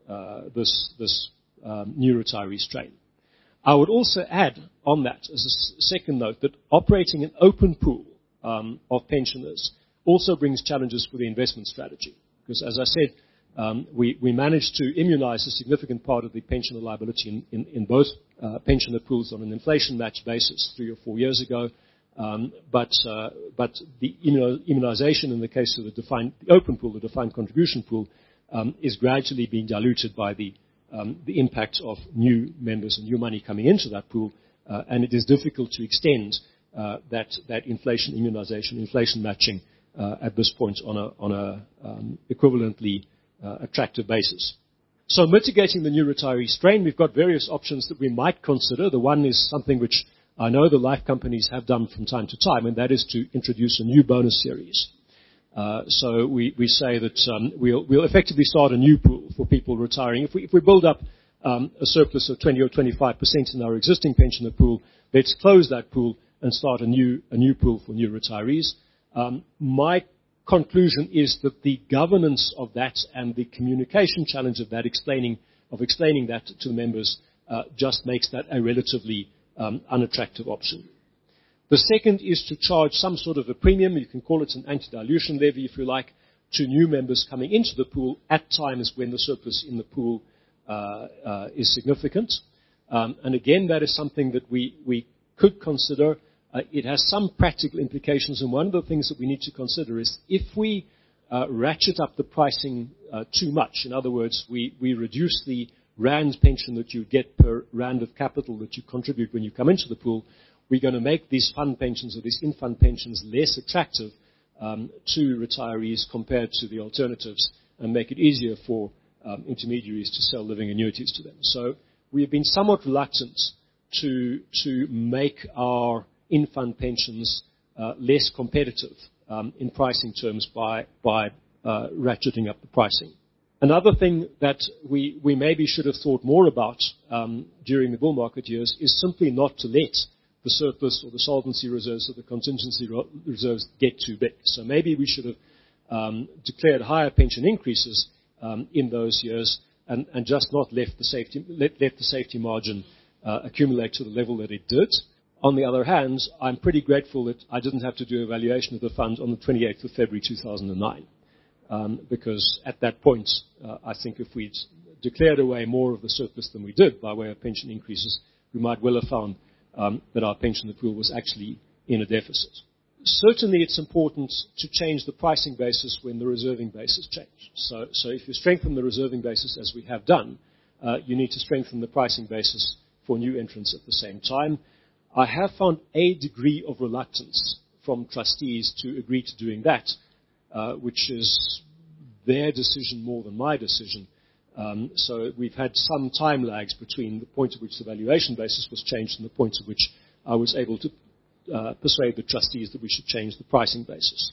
this new retiree strain. I would also add on that, as a second note, that operating an open pool of pensioners also brings challenges for the investment strategy. Because, as I said, we managed to immunize a significant part of the pensioner liability in both pensioner pools on an inflation match basis 3 or 4 years ago. But the immunization in the case of the open pool, the defined contribution pool, is gradually being diluted by the impact of new members and new money coming into that pool, and it is difficult to extend that inflation immunization, inflation matching at this point on a equivalently attractive basis. So mitigating the new retiree strain, we've got various options that we might consider. The one is something which I know the life companies have done from time to time, and that is to introduce a new bonus series. So we say that we'll effectively start a new pool for people retiring. If we build up a surplus of 20 or 25% in our existing pensioner pool, let's close that pool and start a new pool for new retirees. My conclusion is that the governance of that and the communication challenge of that, explaining that to the members, just makes that a relatively unattractive option. The second is to charge some sort of a premium, you can call it an anti-dilution levy if you like, to new members coming into the pool at times when the surplus in the pool is significant. And again, that is something that we could consider. It has some practical implications, and one of the things that we need to consider is if we ratchet up the pricing too much, in other words, we reduce the rand pension that you get per rand of capital that you contribute when you come into the pool, we're going to make these fund pensions or these in-fund pensions less attractive to retirees compared to the alternatives and make it easier for intermediaries to sell living annuities to them. So we have been somewhat reluctant to make our in-fund pensions less competitive in pricing terms by ratcheting up the pricing. Another thing that we maybe should have thought more about during the bull market years is simply not to let the surplus or the solvency reserves or the contingency reserves get too big. So maybe we should have declared higher pension increases in those years and just not let the safety margin accumulate to the level that it did. On the other hand, I'm pretty grateful that I didn't have to do a valuation of the fund on the 28th of February 2009. Because at that point, I think if we'd declared away more of the surplus than we did by way of pension increases, we might well have found that our pension pool was actually in a deficit. Certainly, it's important to change the pricing basis when the reserving basis change. So if you strengthen the reserving basis, as we have done, you need to strengthen the pricing basis for new entrants at the same time. I have found a degree of reluctance from trustees to agree to doing that, which is their decision more than my decision. So we've had some time lags between the point at which the valuation basis was changed and the point at which I was able to persuade the trustees that we should change the pricing basis.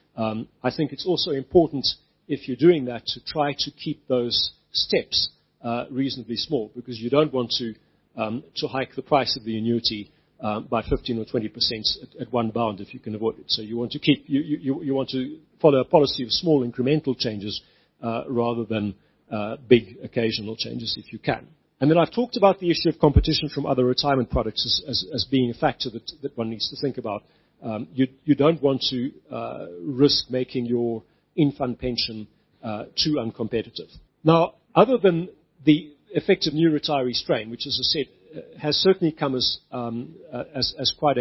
I think it's also important, if you're doing that, to try to keep those steps reasonably small, because you don't want to hike the price of the annuity by 15 or 20% at one bound if you can avoid it. So you want to keep you want to follow a policy of small incremental changes rather than big occasional changes if you can. And then I've talked about the issue of competition from other retirement products as being a factor that one needs to think about. You don't want to risk making your in-fund pension too uncompetitive. Now, other than the effective new retiree strain, which, as I said, has certainly come as quite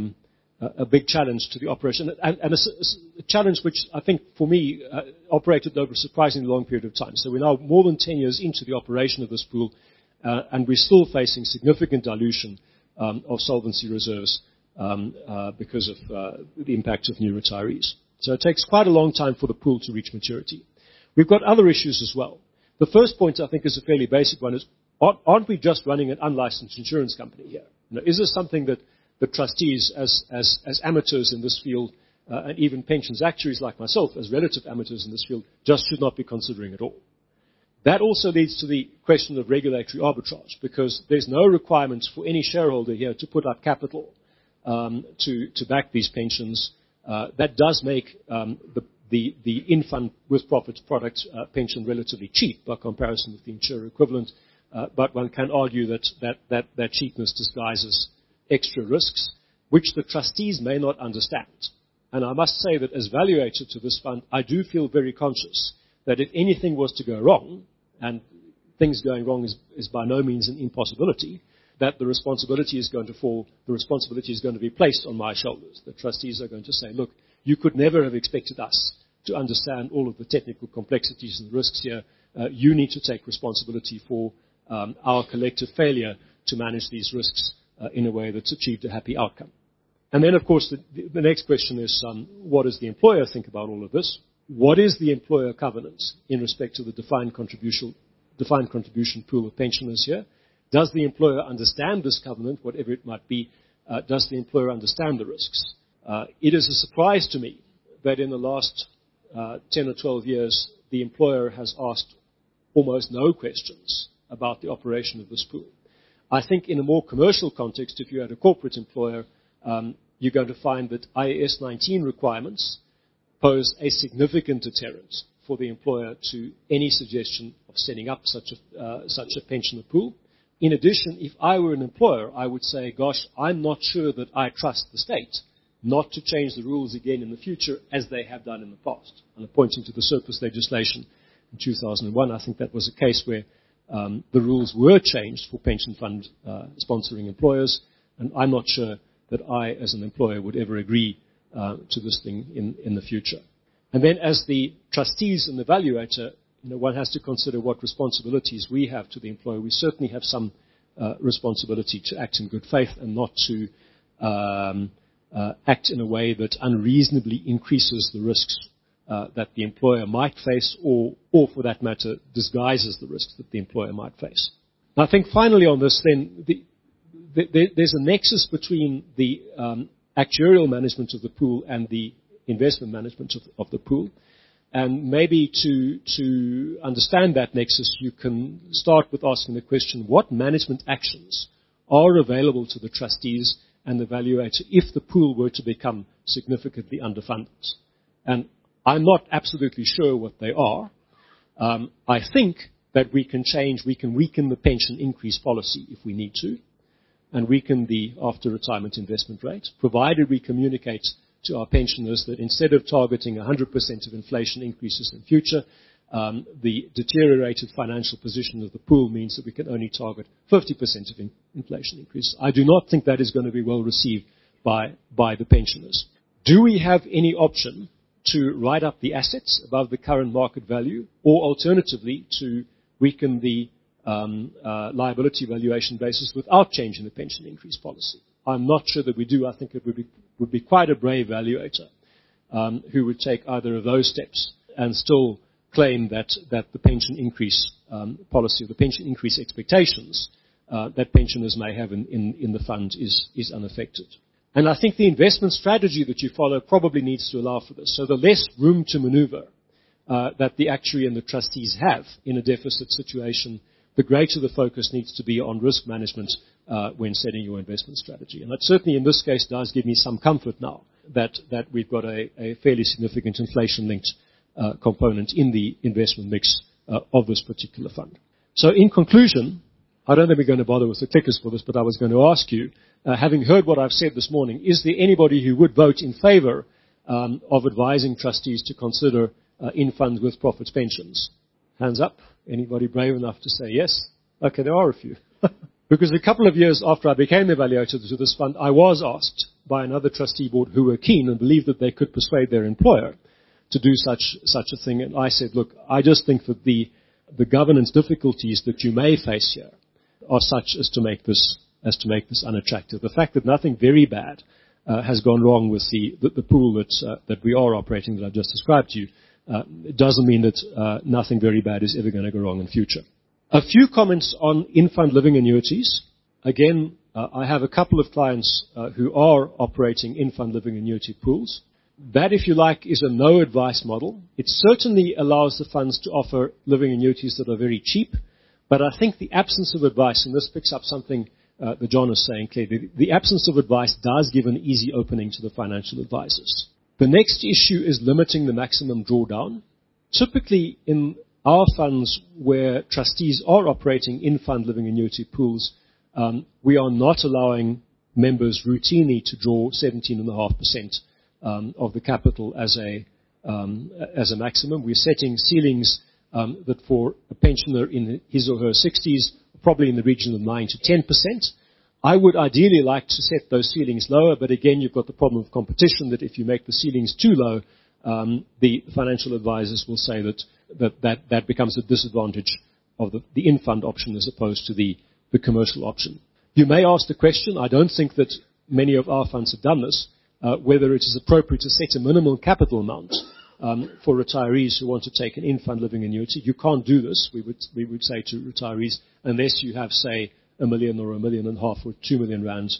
a big challenge to the operation, and a challenge which I think, for me, operated over a surprisingly long period of time. So we're now more than 10 years into the operation of this pool, and we're still facing significant dilution of solvency reserves because of the impact of new retirees. So it takes quite a long time for the pool to reach maturity. We've got other issues as well. The first point, I think, is a fairly basic one, is aren't we just running an unlicensed insurance company here? You know, is this something that the trustees, as amateurs in this field, and even pensions actuaries like myself, as relative amateurs in this field, just should not be considering at all? That also leads to the question of regulatory arbitrage, because there's no requirement for any shareholder here to put up capital to back these pensions. That does make the in-fund with profits product pension relatively cheap by comparison with the insurer equivalent. But one can argue that cheapness disguises extra risks, which the trustees may not understand. And I must say that as valuator to this fund, I do feel very conscious that if anything was to go wrong, and things going wrong is by no means an impossibility, that the responsibility is going to be placed on my shoulders. The trustees are going to say, look, you could never have expected us to understand all of the technical complexities and risks here. You need to take responsibility for our collective failure to manage these risks in a way that's achieved a happy outcome. And then, of course, the next question is, what does the employer think about all of this? What is the employer covenant in respect to the defined contribution pool of pensioners here? Does the employer understand this covenant, whatever it might be? Does the employer understand the risks? It is a surprise to me that in the last 10 or 12 years, the employer has asked almost no questions about the operation of this pool. I think in a more commercial context, if you're at a corporate employer, you're going to find that IAS 19 requirements pose a significant deterrent for the employer to any suggestion of setting up such a pensioner pool. In addition, if I were an employer, I would say, gosh, I'm not sure that I trust the state not to change the rules again in the future as they have done in the past. And I'm pointing to the surplus legislation in 2001. I think that was a case where the rules were changed for pension fund sponsoring employers, and I'm not sure that I, as an employer, would ever agree to this thing in the future. And then as the trustees and the evaluator, one has to consider what responsibilities we have to the employer. We certainly have some responsibility to act in good faith and not to act in a way that unreasonably increases the risks that the employer might face or for that matter, disguises the risks that the employer might face. I think finally on this then, there's a nexus between the actuarial management of the pool and the investment management of the pool. And maybe to understand that nexus, you can start with asking the question, what management actions are available to the trustees and the evaluator if the pool were to become significantly underfunded? And I'm not absolutely sure what they are. I think that we can weaken the pension increase policy if we need to, and weaken the after-retirement investment rate, provided we communicate to our pensioners that instead of targeting 100% of inflation increases in future, the deteriorated financial position of the pool means that we can only target 50% of inflation increases. I do not think that is going to be well received by the pensioners. Do we have any option to write up the assets above the current market value, or alternatively to weaken the liability valuation basis without changing the pension increase policy? I'm not sure that we do. I think it would be quite a brave evaluator who would take either of those steps and still claim that the pension increase policy or the pension increase expectations that pensioners may have in the fund is unaffected. And I think the investment strategy that you follow probably needs to allow for this. So the less room to maneuver that the actuary and the trustees have in a deficit situation, the greater the focus needs to be on risk management when setting your investment strategy. And that certainly in this case does give me some comfort now that we've got a fairly significant inflation-linked component in the investment mix of this particular fund. So in conclusion, I don't think we're going to bother with the clickers for this, but I was going to ask you, having heard what I've said this morning, is there anybody who would vote in favor of advising trustees to consider in-fund with profits pensions? Hands up. Anybody brave enough to say yes? Okay, there are a few. Because a couple of years after I became evaluator to this fund, I was asked by another trustee board who were keen and believed that they could persuade their employer to do such a thing. And I said, look, I just think that the governance difficulties that you may face here are such as to make this unattractive. The fact that nothing very bad has gone wrong with the pool that we are operating that I've just described to you doesn't mean that nothing very bad is ever going to go wrong in future. A few comments on in-fund living annuities. Again, I have a couple of clients who are operating in-fund living annuity pools. That, if you like, is a no-advice model. It certainly allows the funds to offer living annuities that are very cheap, but I think the absence of advice, and this picks up something that John is saying clearly, the absence of advice does give an easy opening to the financial advisors. The next issue is limiting the maximum drawdown. Typically, in our funds where trustees are operating in-fund living annuity pools, we are not allowing members routinely to draw 17.5% of the capital as a maximum. We're setting ceilings that for a pensioner in his or her 60s, probably in the region of 9 to 10%. I would ideally like to set those ceilings lower, but again, you've got the problem of competition that if you make the ceilings too low, the financial advisors will say that becomes a disadvantage of the in-fund option as opposed to the commercial option. You may ask the question, I don't think that many of our funds have done this, whether it is appropriate to set a minimum capital amount for retirees who want to take an in-fund living annuity. You can't do this, we would say to retirees, unless you have, say, $1 million or $1.5 million or 2 million rands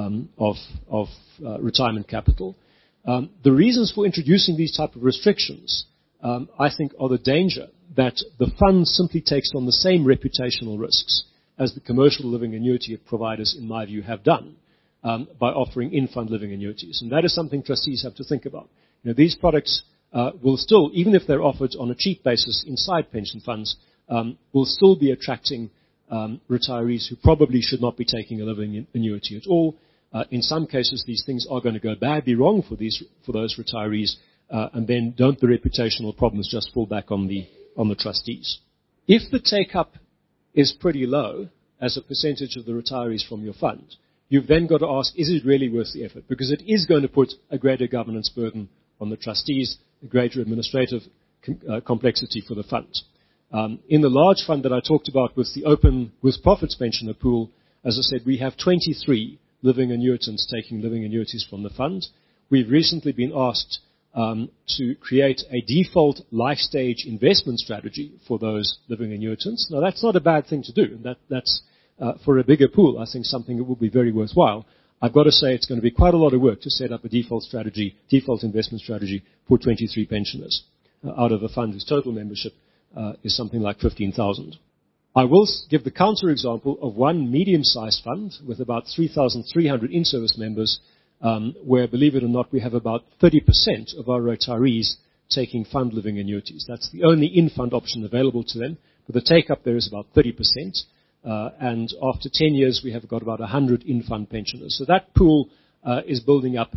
of retirement capital. The reasons for introducing these type of restrictions, I think, are the danger that the fund simply takes on the same reputational risks as the commercial living annuity providers, in my view, have done by offering in-fund living annuities. And that is something trustees have to think about. These products will still, even if they're offered on a cheap basis inside pension funds, will still be attracting retirees who probably should not be taking a living annuity at all. In some cases, these things are going to go badly wrong for those retirees, and then don't the reputational problems just fall back on the trustees? If the take-up is pretty low as a percentage of the retirees from your fund, you've then got to ask, is it really worth the effort? Because it is going to put a greater governance burden on the trustees, a greater administrative complexity for the fund. In the large fund that I talked about with the open with profits pensioner pool, as I said, we have 23 living annuitants taking living annuities from the fund. We've recently been asked to create a default life stage investment strategy for those living annuitants. Now, that's not a bad thing to do. That's for a bigger pool, I think something that would be very worthwhile. I've got to say it's going to be quite a lot of work to set up a default investment strategy for 23 pensioners out of a fund whose total membership is something like 15,000. I will give the counter-example of one medium-sized fund with about 3,300 in-service members, where, believe it or not, we have about 30% of our retirees taking fund living annuities. That's the only in-fund option available to them, but the take-up there is about 30%. And after 10 years, we have got about 100 in-fund pensioners. So that pool is building up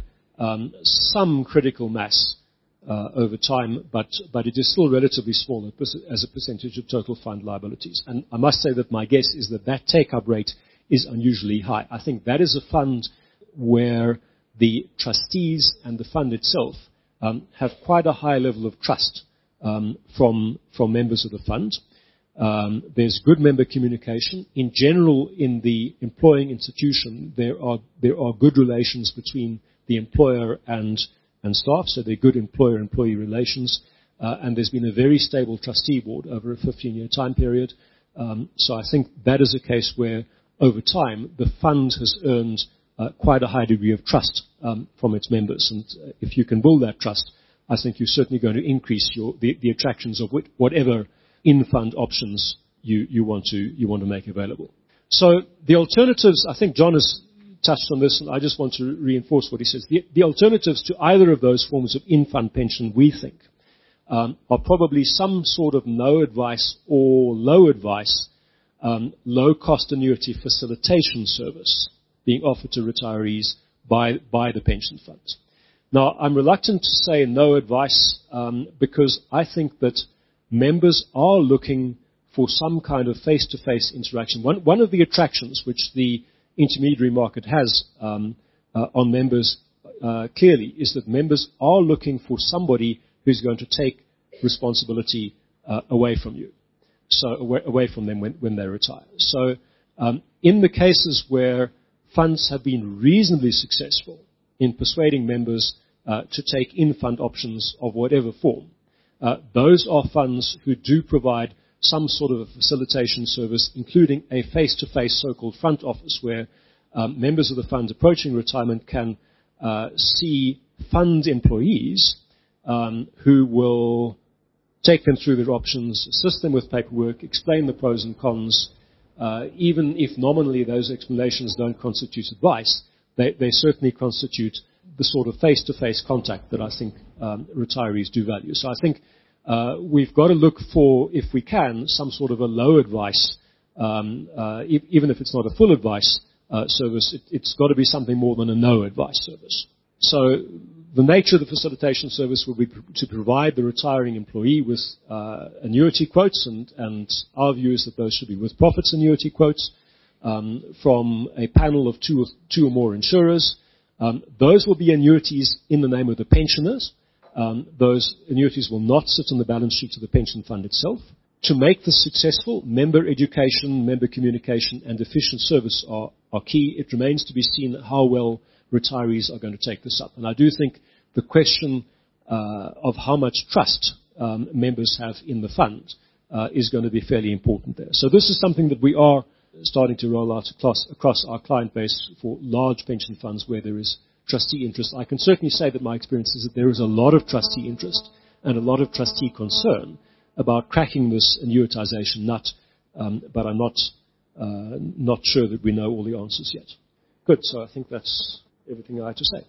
some critical mass over time, but it is still relatively small as a percentage of total fund liabilities. And I must say that my guess is that take-up rate is unusually high. I think that is a fund where the trustees and the fund itself have quite a high level of trust from members of the fund. There's good member communication. In general, in the employing institution, there are good relations between the employer and staff, so they're good employer-employee relations. And there's been a very stable trustee board over a 15-year time period. So I think that is a case where, over time, the fund has earned quite a high degree of trust from its members. And if you can build that trust, I think you're certainly going to increase the attractions of whatever in-fund options you want to make available. So the alternatives, I think John has touched on this, and I just want to reinforce what he says. The alternatives to either of those forms of in-fund pension, we think, are probably some sort of no advice or low advice, low-cost annuity facilitation service being offered to retirees by the pension funds. Now, I'm reluctant to say no advice because I think that members are looking for some kind of face-to-face interaction. One of the attractions which the intermediary market has on members clearly is that members are looking for somebody who's going to take responsibility away from you, so away from them when they retire. So in the cases where funds have been reasonably successful in persuading members to take in-fund options of whatever form, those are funds who do provide some sort of a facilitation service, including a face-to-face so-called front office where members of the fund approaching retirement can see fund employees who will take them through their options, assist them with paperwork, explain the pros and cons. Even if nominally those explanations don't constitute advice, they certainly constitute the sort of face-to-face contact that I think retirees do value. So I think we've got to look for, if we can, some sort of a low advice, even if it's not a full advice service. It's got to be something more than a no advice service. So the nature of the facilitation service will be to provide the retiring employee with annuity quotes, and our view is that those should be with profits annuity quotes from a panel of two or more insurers. Those will be annuities in the name of the pensioners. Those annuities will not sit on the balance sheet of the pension fund itself. To make this successful, member education, member communication, and efficient service are key. It remains to be seen how well retirees are going to take this up. And I do think the question of how much trust members have in the fund is going to be fairly important there. So this is something that we are starting to roll out across our client base for large pension funds where there is trustee interest. I can certainly say that my experience is that there is a lot of trustee interest and a lot of trustee concern about cracking this annuitization nut, but I'm not sure that we know all the answers yet. Good, so I think that's everything I had to say.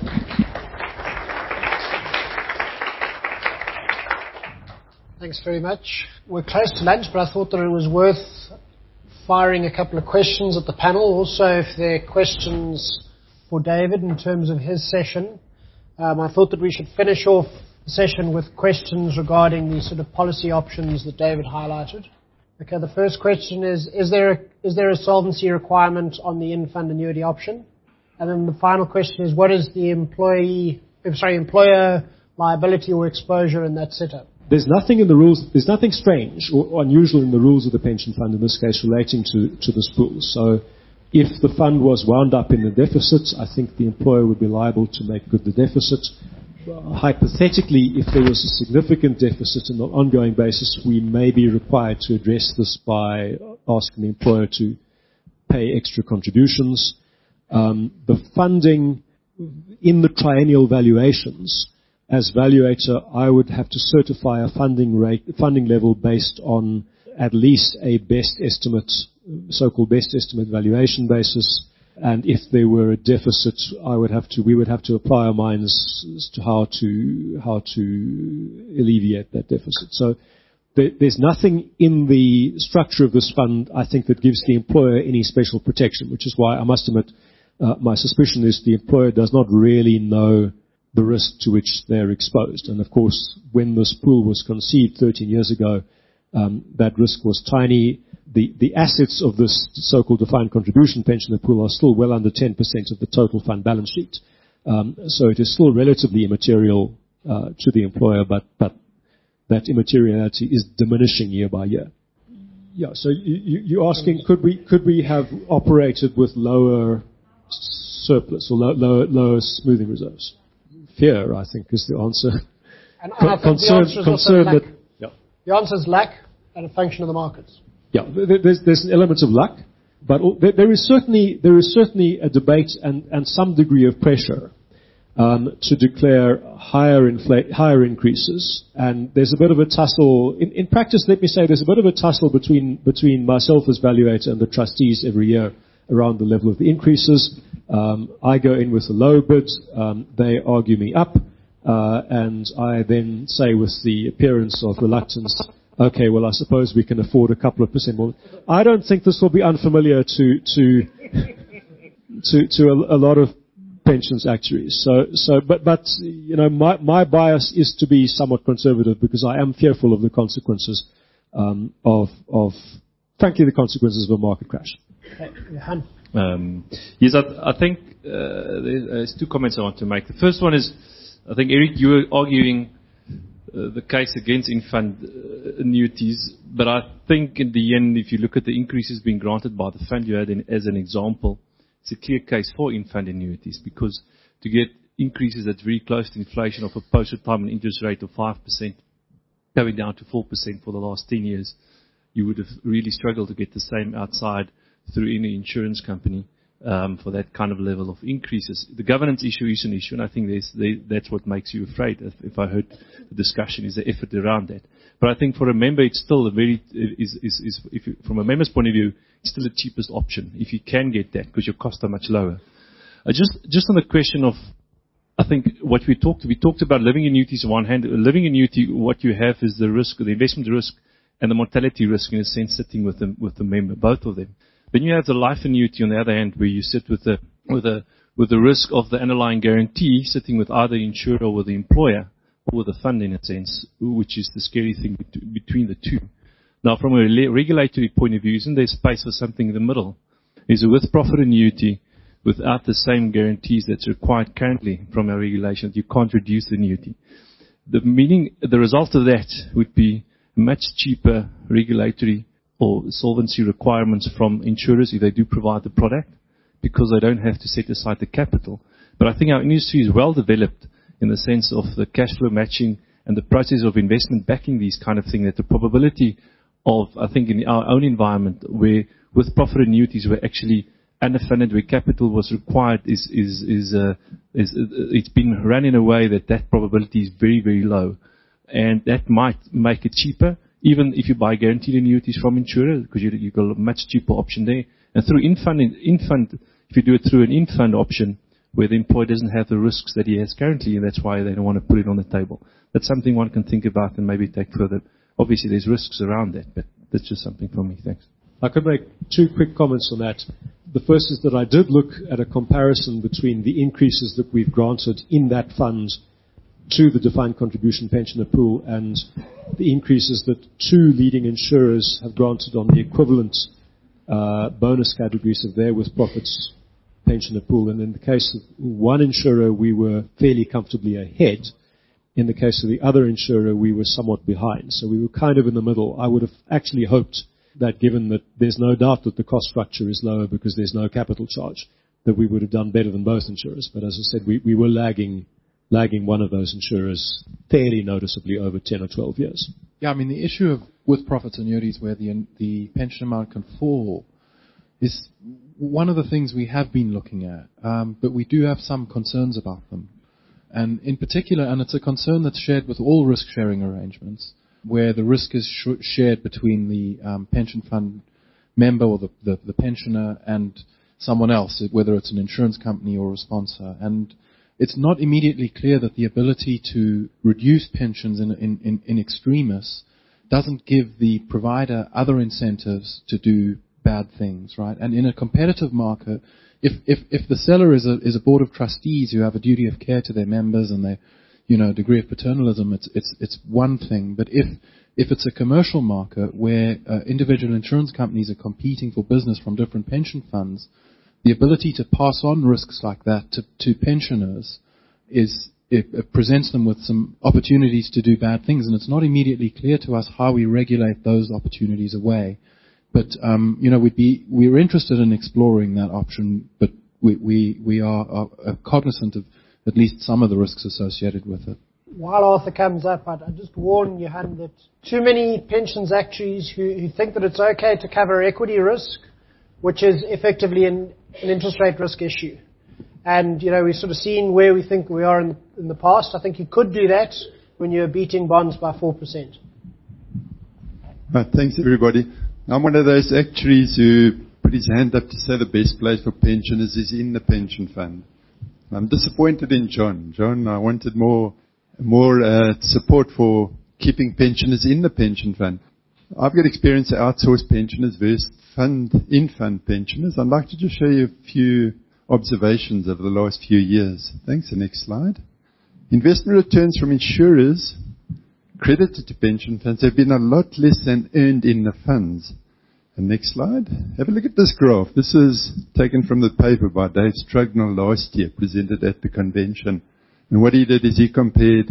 Thanks very much. We're close to lunch, but I thought that it was worth firing a couple of questions at the panel. Also, if there are questions for David in terms of his session, I thought that we should finish off the session with questions regarding the sort of policy options that David highlighted. Okay, the first question is there a solvency requirement on the in-fund annuity option? And then the final question is, what is the employer liability or exposure in that setup? There's nothing in the rules, there's nothing strange or unusual in the rules of the pension fund in this case relating to this pool. So if the fund was wound up in the deficit, I think the employer would be liable to make good the deficit. Hypothetically, if there was a significant deficit on an ongoing basis, we may be required to address this by asking the employer to pay extra contributions. The funding in the triennial valuations, as valuator, I would have to certify a funding level based on at least a best estimate, so-called best estimate valuation basis. And if there were a deficit, we would have to apply our minds as to how to alleviate that deficit. So there's nothing in the structure of this fund, I think, that gives the employer any special protection, which is why I must admit my suspicion is the employer does not really know the risk to which they're exposed. And of course, when this pool was conceived 13 years ago, that risk was tiny. The assets of this so-called defined contribution pensioner pool are still well under 10% of the total fund balance sheet. So it is still relatively immaterial to the employer, but that immateriality is diminishing year by year. Yeah, so you're asking, could we have operated with lower surplus or lower smoothing reserves? Fear, I think, is the answer. And I think the answer is lack and a function of the markets. Yeah, there's an element of luck, but there is certainly a debate and some degree of pressure to declare higher increases, and there's a bit of a tussle. In practice, let me say, there's a bit of a tussle between myself as valuator and the trustees every year around the level of the increases. I go in with a low bid, they argue me up, and I then say with the appearance of reluctance, okay, well, I suppose we can afford a couple of % more. I don't think this will be unfamiliar to a lot of pensions actuaries. But you know, my bias is to be somewhat conservative because I am fearful of the consequences of frankly the consequences of a market crash. Okay, Johan. Yes, I think there's two comments I want to make. The first one is, I think, Eric, you were arguing the case against in-fund annuities, but I think in the end, if you look at the increases being granted by the fund you had as an example, it's a clear case for in-fund annuities, because to get increases that's very close to inflation of a post-retirement interest rate of 5%, going down to 4% for the last 10 years, you would have really struggled to get the same outside through any insurance company for that kind of level of increases. The governance issue is an issue, and I think that's what makes you afraid. If I heard the discussion, is the effort around that. But I think for a member, it's still a very from a member's point of view, it's still the cheapest option if you can get that, because your costs are much lower. Just on the question of, I think what we talked about living annuities on one hand. A living annuity, what you have is the risk, the investment risk, and the mortality risk in a sense sitting with the member, both of them. Then you have the life annuity on the other hand, where you sit with the risk of the underlying guarantee sitting with either the insurer or with the employer, or with the fund in a sense, which is the scary thing between the two. Now, from a regulatory point of view, isn't there space for something in the middle? Is a with-profit annuity without the same guarantees that's required currently from our regulations. You can't reduce the annuity. The result of that would be much cheaper regulatory or solvency requirements from insurers if they do provide the product, because they don't have to set aside the capital. But I think our industry is well developed in the sense of the cash flow matching and the process of investment backing these kind of things, that the probability of, I think, in our own environment, where with profit annuities were actually underfunded, where capital was required, it's been run in a way that probability is very, very low. And that might make it cheaper, even if you buy guaranteed annuities from insurers, because you've got a much cheaper option there. And through in-fund, if you do it through an in-fund option, where the employer doesn't have the risks that he has currently, and that's why they don't want to put it on the table. That's something one can think about and maybe take further. Obviously, there's risks around that, but that's just something from me. Thanks. I could make two quick comments on that. The first is that I did look at a comparison between the increases that we've granted in that fund to the defined contribution pensioner pool and the increases that two leading insurers have granted on the equivalent bonus categories of their with profits pensioner pool. And in the case of one insurer, we were fairly comfortably ahead. In the case of the other insurer, we were somewhat behind. So we were kind of in the middle. I would have actually hoped that, given that there's no doubt that the cost structure is lower because there's no capital charge, that we would have done better than both insurers. But as I said, we were lagging one of those insurers fairly noticeably over 10 or 12 years. Yeah, I mean, the issue of with profits annuities where the pension amount can fall is one of the things we have been looking at, but we do have some concerns about them. And in particular, and it's a concern that's shared with all risk-sharing arrangements, where the risk is shared between the pension fund member or the pensioner and someone else, whether it's an insurance company or a sponsor. And it's not immediately clear that the ability to reduce pensions in extremis doesn't give the provider other incentives to do bad things, right? And in a competitive market, if the seller is a board of trustees who have a duty of care to their members and their, degree of paternalism, it's one thing. But if it's a commercial market where individual insurance companies are competing for business from different pension funds, the ability to pass on risks like that to pensioners it presents them with some opportunities to do bad things, and it's not immediately clear to us how we regulate those opportunities away. But we're interested in exploring that option, but we are cognizant of at least some of the risks associated with it. While Arthur comes up, I'd just warn Johan that too many pensions actuaries who think that it's okay to cover equity risk, which is effectively an interest rate risk issue. And, we've sort of seen where we think we are in the past. I think you could do that when you're beating bonds by 4%. Right, thanks, everybody. I'm one of those actuaries who put his hand up to say the best place for pensioners is in the pension fund. I'm disappointed in John. John, I wanted more support for keeping pensioners in the pension fund. I've got experience of outsourced pensioners versus in-fund pensioners. I'd like to just show you a few observations over the last few years. Thanks. The next slide. Investment returns from insurers credited to pension funds have been a lot less than earned in the funds. And next slide. Have a look at this graph. This is taken from the paper by Dave Strugnell last year, presented at the convention. And what he did is he compared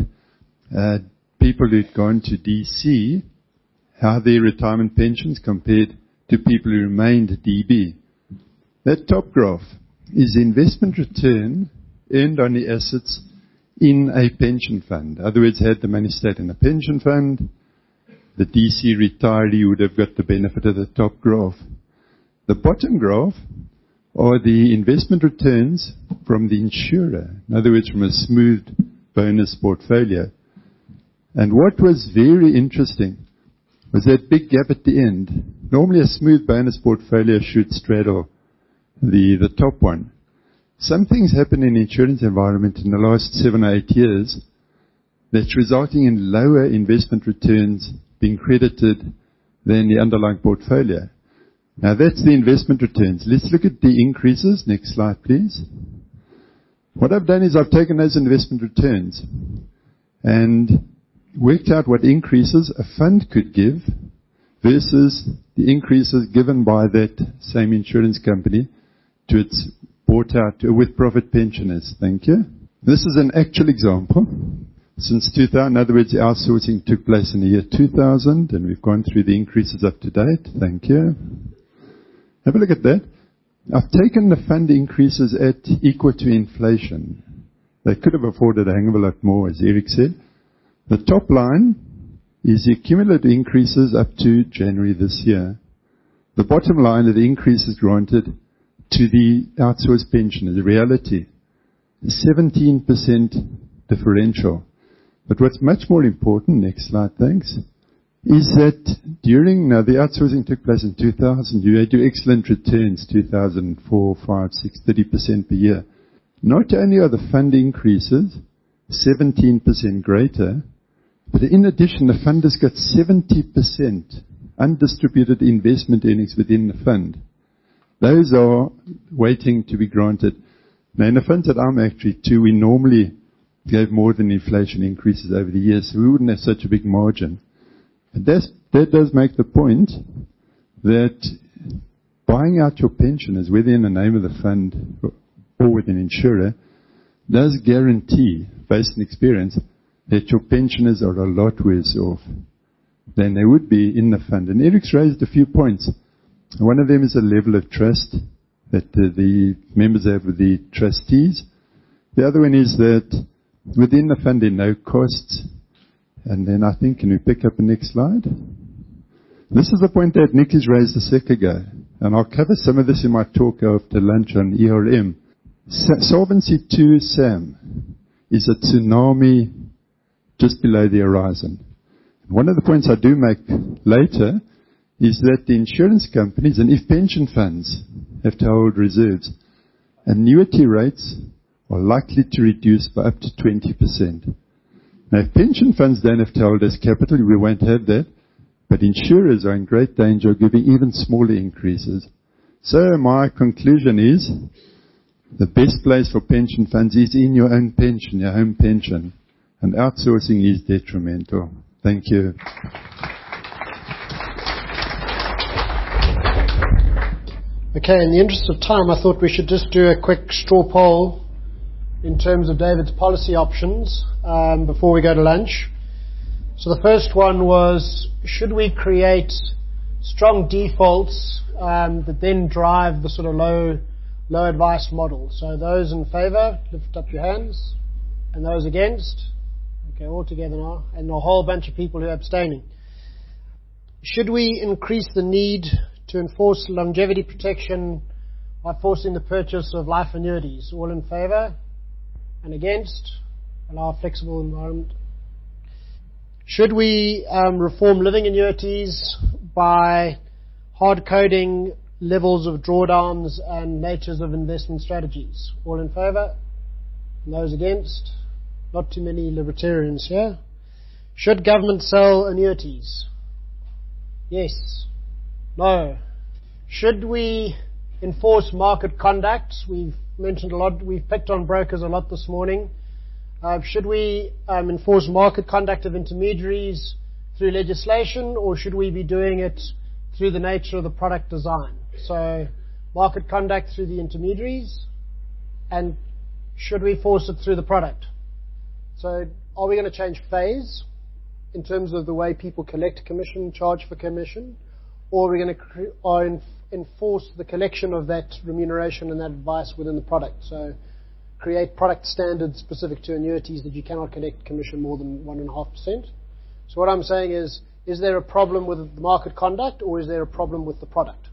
people who'd gone to DC, how their retirement pensions compared to people who remained DB. That top graph is investment return earned on the assets in a pension fund. In other words, had the money stayed in a pension fund, the DC retiree would have got the benefit of the top graph. The bottom graph are the investment returns from the insurer. In other words, from a smooth bonus portfolio. And what was very interesting was that big gap at the end. Normally a smooth bonus portfolio should straddle the top one. Some things happen in the insurance environment in the last 7 or 8 years that's resulting in lower investment returns being credited than the underlying portfolio. Now that's the investment returns. Let's look at the increases. Next slide, please. What I've done is I've taken those investment returns and worked out what increases a fund could give versus the increases given by that same insurance company to its bought out with profit pensioners. Thank you. This is an actual example. Since 2000, in other words, the outsourcing took place in the year 2000, and we've gone through the increases up to date. Thank you. Have a look at that. I've taken the fund increases at equal to inflation. They could have afforded a hang of a lot more, as Eric said. The top line is the cumulative increases up to January this year. The bottom line are the increases granted to the outsourced pensioner, the reality, 17% differential. But what's much more important, next slide, thanks, is that the outsourcing took place in 2000, you had your excellent returns, 2004, 5, 6, 30% per year. Not only are the fund increases 17% greater, but in addition, the fund has got 70% undistributed investment earnings within the fund. Those are waiting to be granted. Now, in the funds that I'm actually to, we normally gave more than inflation increases over the years, so we wouldn't have such a big margin. And that does make the point that buying out your pensioners, whether in the name of the fund or with an insurer, does guarantee, based on experience, that your pensioners are a lot worse off than they would be in the fund. And Eric's raised a few points. One of them is a level of trust that the members have with the trustees. The other one is that within the fund there are no costs. And then I think, can we pick up the next slide? This is the point that Nick has raised a sec ago. And I'll cover some of this in my talk after lunch on ERM. Solvency II SAM is a tsunami just below the horizon. One of the points I do make later is that the insurance companies, and if pension funds have to hold reserves, annuity rates are likely to reduce by up to 20%. Now, if pension funds don't have to hold as capital, we won't have that, but insurers are in great danger of giving even smaller increases. So my conclusion is the best place for pension funds is in your own pension, your home pension, and outsourcing is detrimental. Thank you. Okay, in the interest of time, I thought we should just do a quick straw poll in terms of David's policy options before we go to lunch. So the first one was, should we create strong defaults that then drive the sort of low advice model? So those in favour, lift up your hands. And those against? Okay, all together now. And a whole bunch of people who are abstaining. Should we increase the need to enforce longevity protection by forcing the purchase of life annuities? All in favour? And against? Allow a flexible environment. Should we reform living annuities by hard-coding levels of drawdowns and natures of investment strategies? All in favour? And those against? Not too many libertarians here. Should government sell annuities? Yes. No. Should we enforce market conduct? We've mentioned a lot, we've picked on brokers a lot this morning. Should we enforce market conduct of intermediaries through legislation, or should we be doing it through the nature of the product design? So, market conduct through the intermediaries, and should we force it through the product? So, are we going to change phase in terms of the way people collect commission, charge for commission, or are we going to enforce the collection of that remuneration and that advice within the product? So, create product standards specific to annuities that you cannot collect commission more than 1.5%. So what I'm saying is there a problem with the market conduct, or is there a problem with the product?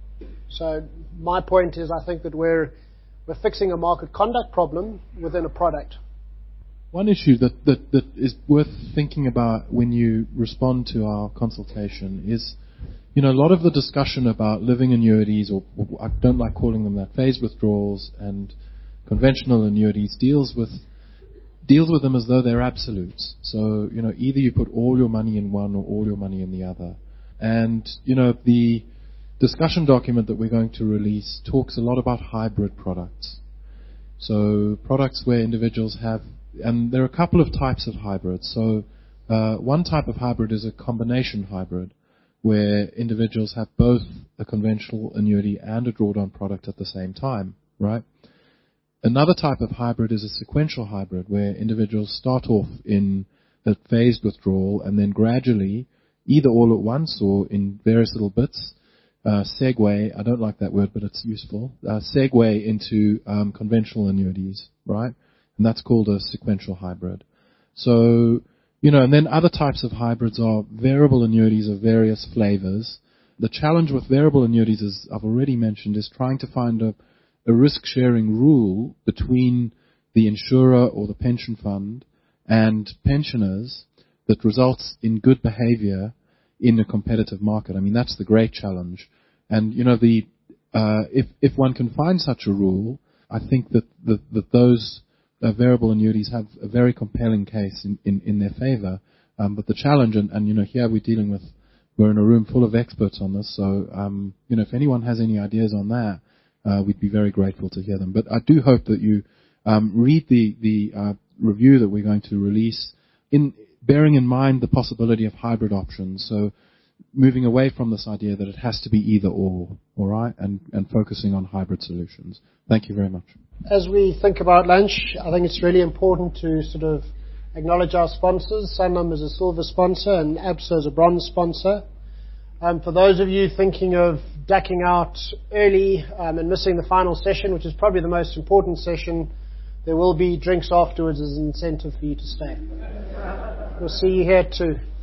So my point is, I think that we're fixing a market conduct problem within a product. One issue that is worth thinking about when you respond to our consultation is, a lot of the discussion about living annuities, or I don't like calling them that, phased withdrawals and conventional annuities, deals with them as though they're absolutes. So, either you put all your money in one or all your money in the other. And, the discussion document that we're going to release talks a lot about hybrid products. So, products where individuals have, and there are a couple of types of hybrids. So, one type of hybrid is a combination hybrid, where individuals have both a conventional annuity and a drawdown product at the same time, right? Another type of hybrid is a sequential hybrid, where individuals start off in a phased withdrawal and then gradually, either all at once or in various little bits, segue, I don't like that word, but it's useful, segue into conventional annuities, right? And that's called a sequential hybrid. So, and then other types of hybrids are variable annuities of various flavors. The challenge with variable annuities, as I've already mentioned, is trying to find a risk-sharing rule between the insurer or the pension fund and pensioners that results in good behavior in a competitive market. I mean, that's the great challenge. And, if one can find such a rule, I think that those variable annuities have a very compelling case in their favor. But the challenge, and here we're in a room full of experts on this, so, if anyone has any ideas on that, we'd be very grateful to hear them. But I do hope that you read the review that we're going to release, bearing in mind the possibility of hybrid options. So moving away from this idea that it has to be either or, all right, and focusing on hybrid solutions. Thank you very much. As we think about lunch, I think it's really important to sort of acknowledge our sponsors. Sanlam is a silver sponsor and ABSA is a bronze sponsor. For those of you thinking of ducking out early and missing the final session, which is probably the most important session, there will be drinks afterwards as an incentive for you to stay. We'll see you here too.